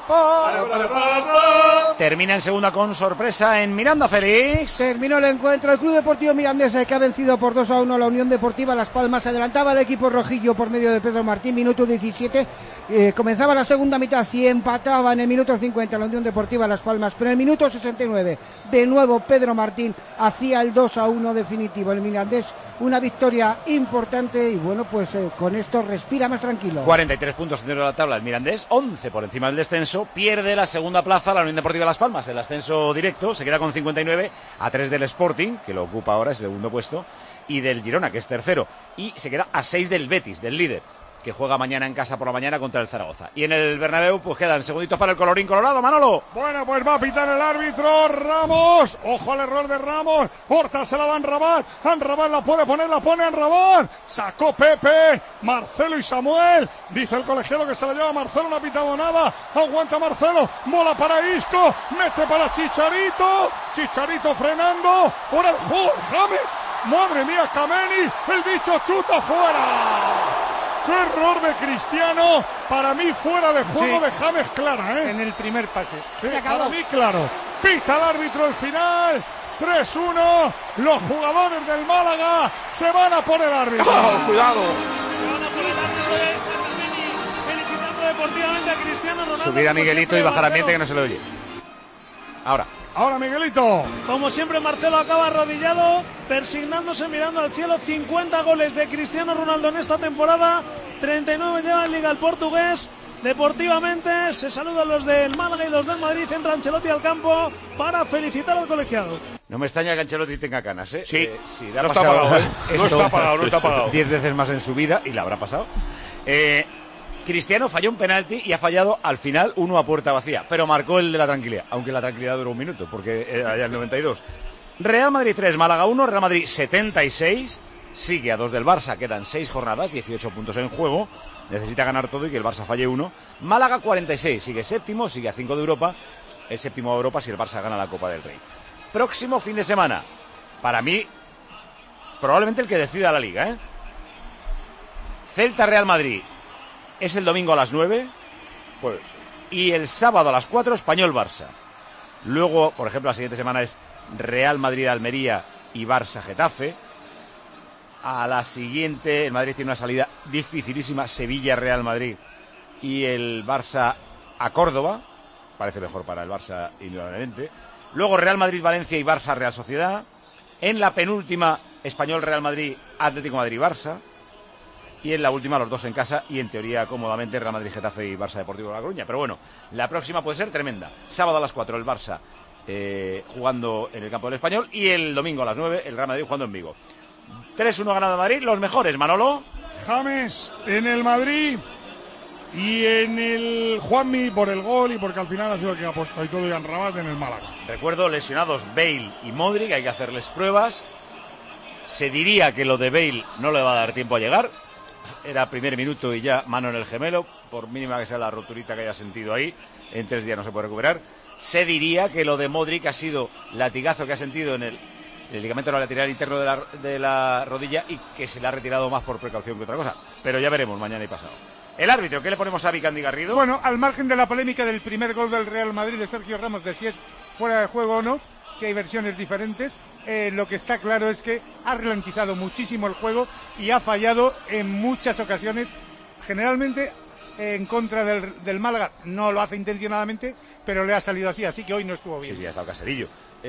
para. Termina en segunda con sorpresa en Miranda, Félix. Terminó el encuentro. El Club Deportivo Mirandés, que ha vencido por dos a uno a la Unión Deportiva Las Palmas. Se adelantaba el equipo rojillo por medio de Pedro Martín, minuto diecisiete. Eh, comenzaba la segunda mitad y empataba en el minuto cincuenta la Unión Deportiva Las Palmas. Pero en el minuto sesenta y nueve, de nuevo Pedro Martín hacía el dos a uno definitivo. El Mirandés, una victoria importante y bueno, pues eh, con esto respira más tranquilo. cuarenta y tres puntos dentro de la tabla el Mirandés, once por encima del descenso. Pierde la segunda plaza la Unión Deportiva Las Palmas, el ascenso directo. Se queda con cincuenta y nueve, a tres del Sporting, que lo ocupa ahora, es el segundo puesto, y del Girona, que es tercero. Y se queda a seis del Betis, del líder, que juega mañana en casa por la mañana contra el Zaragoza. Y en el Bernabéu pues quedan segunditos para el colorín colorado, Manolo. Bueno, pues va a pitar el árbitro Ramos. Ojo al error de Ramos. Horta se la da a Rabat. Rabat la puede poner, la pone en Rabat. Sacó Pepe, Marcelo y Samuel. Dice el colegiado que se la lleva Marcelo, no ha pitado nada. Aguanta Marcelo. Bola para Isco. Mete para Chicharito. Chicharito frenando. Fuera del juego. James. Madre mía, Kameni. El bicho chuta fuera. ¡Qué error de Cristiano! Para mí fuera de juego Sí. de James clara, ¿eh? En el primer pase. Sí, Se acabó. para mí claro. Pita el árbitro el final. tres uno. Los jugadores del Málaga se van a por el árbitro. ¡Oh, cuidado! Se van a por el árbitro de este Tamini, felicitando deportivamente a Cristiano Ronaldo. Subir a como Miguelito siempre, y bajar Marcelo. ambiente que no se le oye. Ahora. Ahora Miguelito. Como siempre, Marcelo acaba arrodillado, persignándose, mirando al cielo. cincuenta goles de Cristiano Ronaldo en esta temporada, treinta y nueve lleva en Liga el portugués. Deportivamente se saludan los del Málaga y los del Madrid. Entra Ancelotti al campo para felicitar al colegiado. No me extraña que Ancelotti tenga canas, ¿eh? Sí. Eh, si le ha No está pasado apagado, ¿eh? No esto está apagado, no está apagado. diez veces más en su vida, y la habrá pasado. Eh, Cristiano falló un penalti y ha fallado al final uno a puerta vacía, pero marcó el de la tranquilidad, aunque la tranquilidad duró un minuto, porque era ya el noventa y dos. Real Madrid tres, Málaga uno, Real Madrid setenta y seis, sigue a dos del Barça, quedan seis jornadas, dieciocho puntos en juego, necesita ganar todo y que el Barça falle uno. Málaga cuarenta y seis, sigue séptimo, sigue a cinco de Europa, el séptimo de Europa si el Barça gana la Copa del Rey. Próximo fin de semana, para mí, probablemente el que decida la Liga, ¿eh? Celta Real Madrid. Es el domingo a las nueve. Pues Y el sábado a las cuatro, Español Barça. Luego, por ejemplo, la siguiente semana es Real Madrid-Almería y Barça-Getafe. A la siguiente, el Madrid tiene una salida dificilísima, Sevilla-Real Madrid y el Barça a Córdoba. Parece mejor para el Barça, indudablemente. Luego Real Madrid-Valencia y Barça-Real Sociedad. En la penúltima, Español-Real Madrid, Atlético Madrid-Barça. Y en la última, los dos en casa y en teoría cómodamente Real Madrid-Getafe y Barça Deportivo de La Coruña. Pero bueno, la próxima puede ser tremenda. Sábado a las cuatro el Barça eh, jugando en el campo del Español y el domingo a las nueve el Real Madrid jugando en Vigo. tres uno ganado Madrid, los mejores, Manolo. James en el Madrid y en el Juanmi por el gol y porque al final ha sido el que ha puesto y todo y Rabat en el Málaga. Recuerdo, lesionados Bale y Modric, hay que hacerles pruebas. Se diría que lo de Bale no le va a dar tiempo a llegar. Era primer minuto y ya mano en el gemelo, por mínima que sea la roturita que haya sentido ahí, en tres días no se puede recuperar. Se diría que lo de Modric ha sido latigazo que ha sentido en el, el ligamento lateral interno de la, de la rodilla y que se le ha retirado más por precaución que otra cosa. Pero ya veremos mañana y pasado. El árbitro, ¿qué le ponemos a Vicandi Garrido? Bueno, al margen de la polémica del primer gol del Real Madrid de Sergio Ramos, de si es fuera de juego o no, que hay versiones diferentes, eh, lo que está claro es que ha ralentizado muchísimo el juego y ha fallado en muchas ocasiones, generalmente en contra del, del Málaga. No lo hace intencionadamente, pero le ha salido así, así que hoy no estuvo bien. Sí, sí, ha estado Caserillo.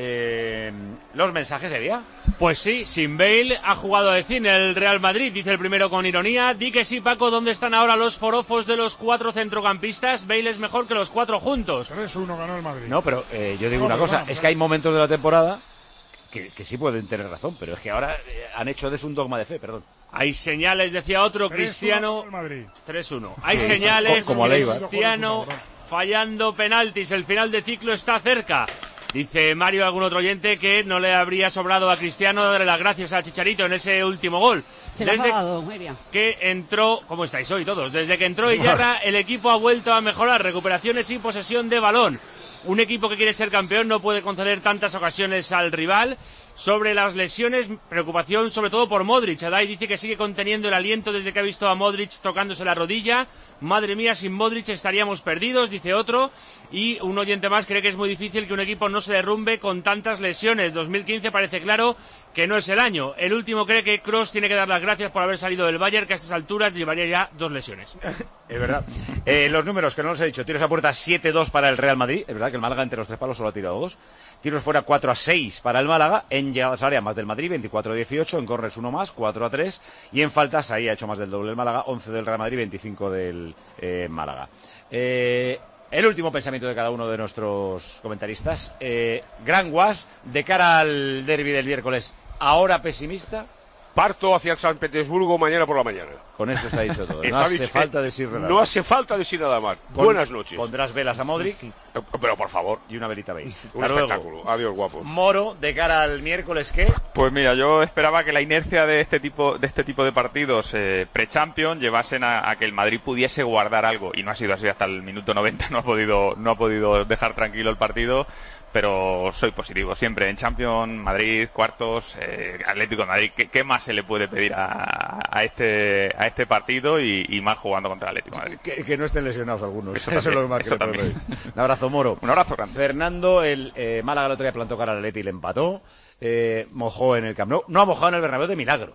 Eh, ¿Los mensajes, Evia? Pues sí, sin Bale ha jugado de cine el Real Madrid, dice el primero con ironía. Di que sí, Paco, ¿dónde están ahora los forofos de los cuatro centrocampistas? Bale es mejor que los cuatro juntos. tres uno ganó el Madrid. No, pero eh, yo digo no, una pero cosa, no, es que hay momentos de la temporada que, que sí pueden tener razón, pero es que ahora eh, han hecho de eso un dogma de fe, perdón. Hay señales, decía otro, Cristiano. tres uno. Hay señales, como Cristiano fallando penaltis, el final de ciclo está cerca. Dice Mario, algún otro oyente, que no le habría sobrado a Cristiano darle las gracias a Chicharito en ese último gol. Se las ha dado, muy bien. Que entró, ¿cómo estáis hoy todos? Desde que entró Iyarra, el equipo ha vuelto a mejorar, recuperaciones y posesión de balón. Un equipo que quiere ser campeón no puede conceder tantas ocasiones al rival. Sobre las lesiones, preocupación sobre todo por Modric. Adai dice que sigue conteniendo el aliento desde que ha visto a Modric tocándose la rodilla. Madre mía, sin Modric estaríamos perdidos, dice otro. Y un oyente más cree que es muy difícil que un equipo no se derrumbe con tantas lesiones. dos mil quince parece claro que no es el año. El último cree que Kroos tiene que dar las gracias por haber salido del Bayern, que a estas alturas llevaría ya dos lesiones. Es verdad. Eh, los números, que no los he dicho. Tiros a puerta siete dos para el Real Madrid. Es verdad que el Málaga entre los tres palos solo ha tirado dos. Tiros fuera cuatro a seis para el Málaga. En llegadas a área más del Madrid, veinticuatro a dieciocho. En corners uno más, cuatro a tres. Y en faltas ahí ha hecho más del doble el Málaga, once del Real Madrid, veinticinco del eh, Málaga. Eh... El último pensamiento de cada uno de nuestros comentaristas. Eh, Gran Guas, de cara al derbi del miércoles, ¿ahora pesimista? Parto hacia el San Petersburgo mañana por la mañana. Con eso está dicho todo. No Está hace dicho, falta decir nada. No hace falta decir nada más. Pon, Buenas noches. Pondrás velas a Modric. Pero por favor. Y una velita Bale. Un espectáculo. Adiós, guapo. Moro, de cara al miércoles, ¿qué? Pues mira, yo esperaba que la inercia de este tipo de este tipo de partidos eh, pre-champion llevasen a, a que el Madrid pudiese guardar algo. Y no ha sido así hasta el minuto noventa. No ha podido, no ha podido dejar tranquilo el partido. Pero soy positivo siempre en Champions, Madrid, cuartos, eh, Atlético de Madrid. ¿Qué, ¿Qué más se le puede pedir a, a este a este partido y, y más jugando contra el Atlético de Madrid? Que, que no estén lesionados algunos. Eso, eso también, es lo más que eso le puede también. pedir. Un abrazo, Moro. Un abrazo grande. Fernando, el eh, Málaga el otro día plantó cara al Atleti y le empató. Eh, mojó en el Camp Nou. No ha mojado en el Bernabéu de milagro.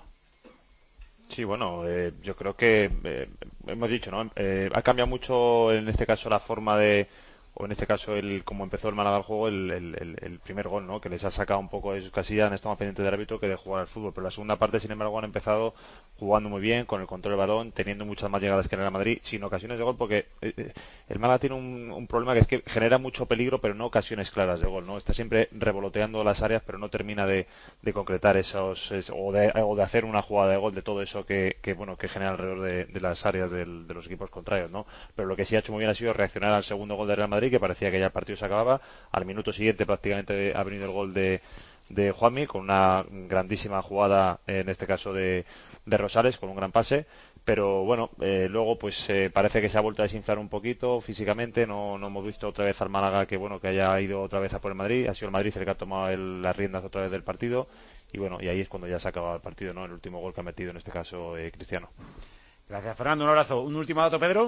Sí, bueno, eh, yo creo que eh, hemos dicho, ¿no? Eh, ha cambiado mucho en este caso la forma de, o en este caso el como empezó el Málaga el juego, el, el, el primer gol, ¿no? Que les ha sacado un poco de sus casillas, han estado más pendientes del árbitro que de jugar al fútbol. Pero la segunda parte, sin embargo, han empezado jugando muy bien, con el control del balón, teniendo muchas más llegadas que en el Madrid, sin ocasiones de gol, porque eh, el Málaga tiene un, un problema que es que genera mucho peligro, pero no ocasiones claras de gol, ¿no? Está siempre revoloteando las áreas, pero no termina de, de concretar esos, es, o, de, o de hacer una jugada de gol de todo eso que, que bueno, que genera alrededor de, de las áreas del, de los equipos contrarios, ¿no? Pero lo que sí ha hecho muy bien ha sido reaccionar al segundo gol de Real Madrid, que parecía que ya el partido se acababa. Al minuto siguiente prácticamente ha venido el gol de, de Juanmi, con una grandísima jugada, en este caso de, de Rosales, con un gran pase. Pero bueno, eh, luego pues eh, parece que se ha vuelto a desinflar un poquito físicamente. No, no hemos visto otra vez al Málaga que bueno que haya ido otra vez a por el Madrid. Ha sido el Madrid el que ha tomado el, las riendas otra vez del partido. Y bueno, y ahí es cuando ya se ha acabado el partido, ¿no? El último gol que ha metido en este caso eh, Cristiano. Gracias, Fernando. Un abrazo. ¿Un último dato, Pedro?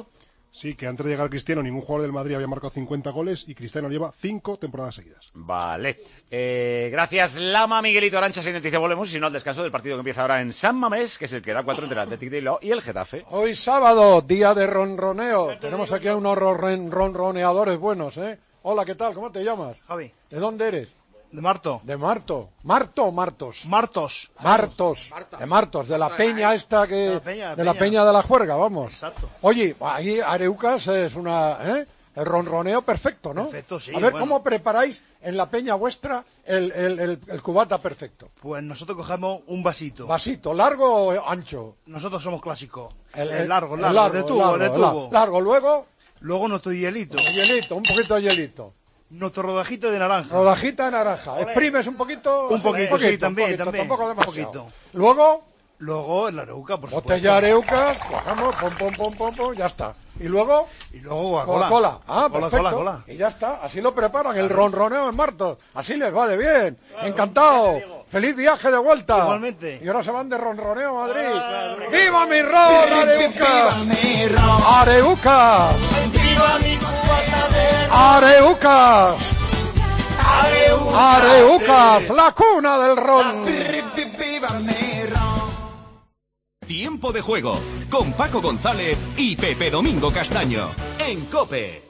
Sí, que antes de llegar Cristiano ningún jugador del Madrid había marcado cincuenta goles y Cristiano lleva cinco temporadas seguidas. Vale. Eh, gracias, Lama. Miguelito Arancha se noticia. Volvemos, y si no, al descanso del partido que empieza ahora en San Mamés, que es el que da cuatro entre el Athletic de Bilbao y el Getafe. Hoy sábado, día de ronroneo. Tenemos aquí a unos ron ronroneadores buenos, ¿eh? Hola, ¿qué tal? ¿Cómo te llamas? Javi. ¿De dónde eres? De Marto. De Marto. ¿Marto o Martos? Martos. Martos. Marta. De Martos, de la peña esta que... De la peña, de la peña de la Juerga, vamos. Exacto. Oye, ahí Areucas es una... ¿eh? El ronroneo perfecto, ¿no? Perfecto, sí. A ver, bueno. ¿cómo preparáis en la peña vuestra el, el, el, el cubata perfecto? Pues nosotros cogemos un vasito. ¿Vasito largo o ancho? Nosotros somos clásicos. El, El, el- largo, el largo, largo, de tubo, largo, de el tubo. largo, luego... Luego nuestro hielito. Hielito, un poquito de hielito. Nuestro rodajito de naranja. Rodajita de naranja. Exprimes un poquito. Un poquito, sí, también, poquito, también. Tampoco Un demasiado. poquito. Luego, Luego el areuca, por supuesto. botella areuca, bajamos, pom, pom, pom, pom, pom, ya está. Y luego, Y luego Coca-Cola. Coca-Cola. Ah, Cola, perfecto. cola, cola. Y ya está, así lo preparan, el ronroneo en Martos. Así les va de bien. Encantado. Feliz viaje de vuelta. Igualmente. Y ahora se van de ronroneo a Madrid. ¡Viva mi ron, Areuca! ¡Areuca! ¡Viva mi cubata de ¡Areucas! ¡Areucas! ¡La cuna del ron! Tiempo de juego con Paco González y Pepe Domingo Castaño en COPE.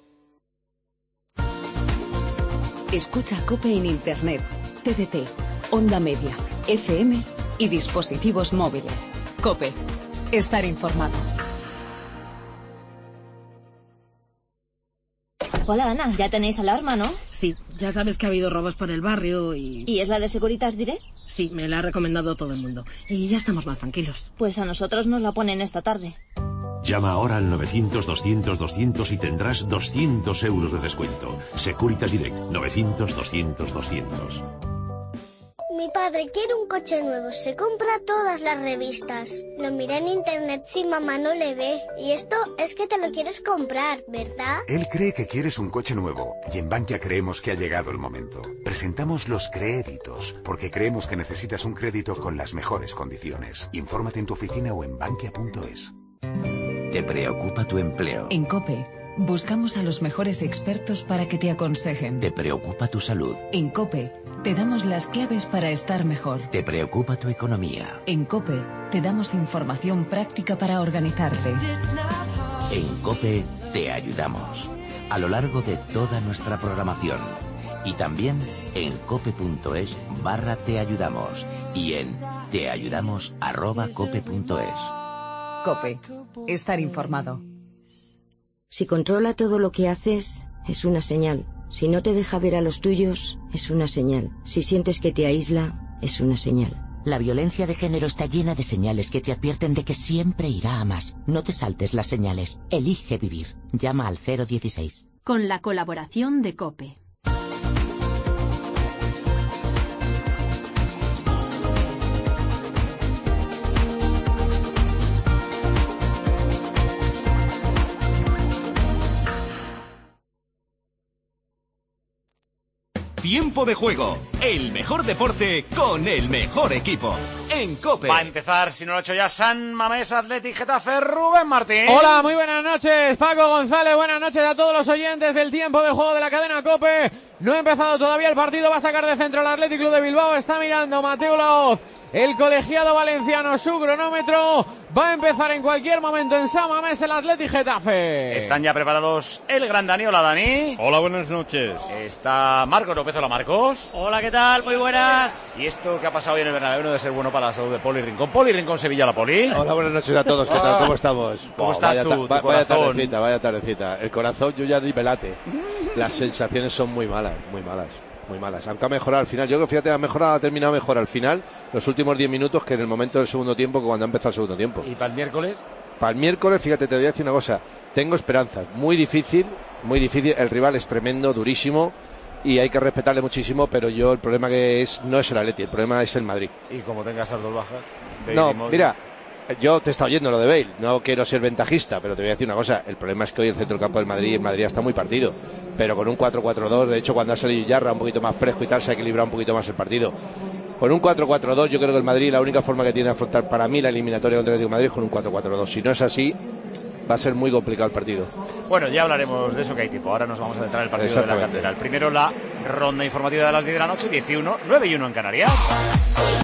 Escucha COPE en Internet, T D T, Onda Media, F M y dispositivos móviles. COPE. Estar informado. Hola Ana, ya tenéis alarma, ¿no? Sí, ya sabes que ha habido robos por el barrio y... ¿Y es la de Securitas Direct? Sí, me la ha recomendado todo el mundo. Y ya estamos más tranquilos. Pues a nosotros nos la ponen esta tarde. Llama ahora al novecientos, doscientos, doscientos y tendrás doscientos euros de descuento. Securitas Direct, novecientos, doscientos, doscientos. Mi padre quiere un coche nuevo, se compra todas las revistas. Lo mira en internet si mamá no le ve. Y esto es que te lo quieres comprar, ¿verdad? Él cree que quieres un coche nuevo y en Bankia creemos que ha llegado el momento. Presentamos los créditos porque creemos que necesitas un crédito con las mejores condiciones. Infórmate en tu oficina o en bankia punto es. ¿Te preocupa tu empleo? En COPE, buscamos a los mejores expertos para que te aconsejen. ¿Te preocupa tu salud? En COPE, te damos las claves para estar mejor. ¿Te preocupa tu economía? En COPE, te damos información práctica para organizarte. En COPE te ayudamos a lo largo de toda nuestra programación y también en cope.es barra te ayudamos y en teayudamos arroba cope.es. COPE. Estar informado. Si controla todo lo que haces, es una señal. Si no te deja ver a los tuyos, es una señal. Si sientes que te aísla, es una señal. La violencia de género está llena de señales que te advierten de que siempre irá a más. No te saltes las señales. Elige vivir. Llama al cero dieciséis. Con la colaboración de COPE. Tiempo de juego, el mejor deporte con el mejor equipo. En COPE. Va a empezar, si no lo ha hecho ya, San Mamés, Athletic, Getafe, Rubén Martín. Hola, muy buenas noches, Paco González, buenas noches a todos los oyentes del tiempo de juego de la cadena COPE. No ha empezado todavía el partido, va a sacar de centro el Athletic Club de Bilbao, está mirando Mateo Laoz, el colegiado valenciano, su cronómetro. Va a empezar en cualquier momento en San Mamés el Athletic Getafe. Están ya preparados el gran Dani. Hola, Dani. Hola, buenas noches. Está Marcos López. Hola, Marcos. Hola, ¿qué tal? Muy buenas. ¿Y esto que ha pasado hoy en el Bernabéu no debe ser bueno para la salud de Poli Rincón? Poli Rincón, Sevilla, la Poli. Hola, buenas noches a todos. ¿Qué tal? ¿Cómo estamos? ¿Cómo Oh, estás vaya tú, ta- tu va- vaya corazón? tardecita, vaya tardecita. El corazón yo ya ni me late. Las sensaciones son muy malas, muy malas. Muy malas, aunque ha mejorado al final. Yo creo que fíjate, ha mejorado, ha terminado mejor al final, los últimos diez minutos, que en el momento del segundo tiempo, que cuando ha empezado el segundo tiempo. ¿Y para el miércoles? Para el miércoles, fíjate, te voy a decir una cosa. Tengo esperanzas. Muy difícil, muy difícil. El rival es tremendo, durísimo, y hay que respetarle muchísimo, pero yo el problema que es no es el Atleti, el problema es el Madrid. Y como tengas saldos bajas. No, mira, yo te he estado oyendo lo de Bale, no quiero ser ventajista, pero te voy a decir una cosa, el problema es que hoy el centro del campo del Madrid, el Madrid está muy partido, pero con un cuatro cuatro dos, de hecho cuando ha salido Yarra un poquito más fresco y tal, se ha equilibrado un poquito más el partido. Con un cuatro cuatro dos yo creo que el Madrid la única forma que tiene de afrontar para mí la eliminatoria contra el Atlético de Madrid es con un cuatro cuatro dos, si no es así, va a ser muy complicado el partido. Bueno, ya hablaremos de eso, que hay tiempo. Ahora nos vamos a centrar en el partido de la Catedral. Primero la ronda informativa de las diez de la noche, diez y uno, nueve y uno en Canarias.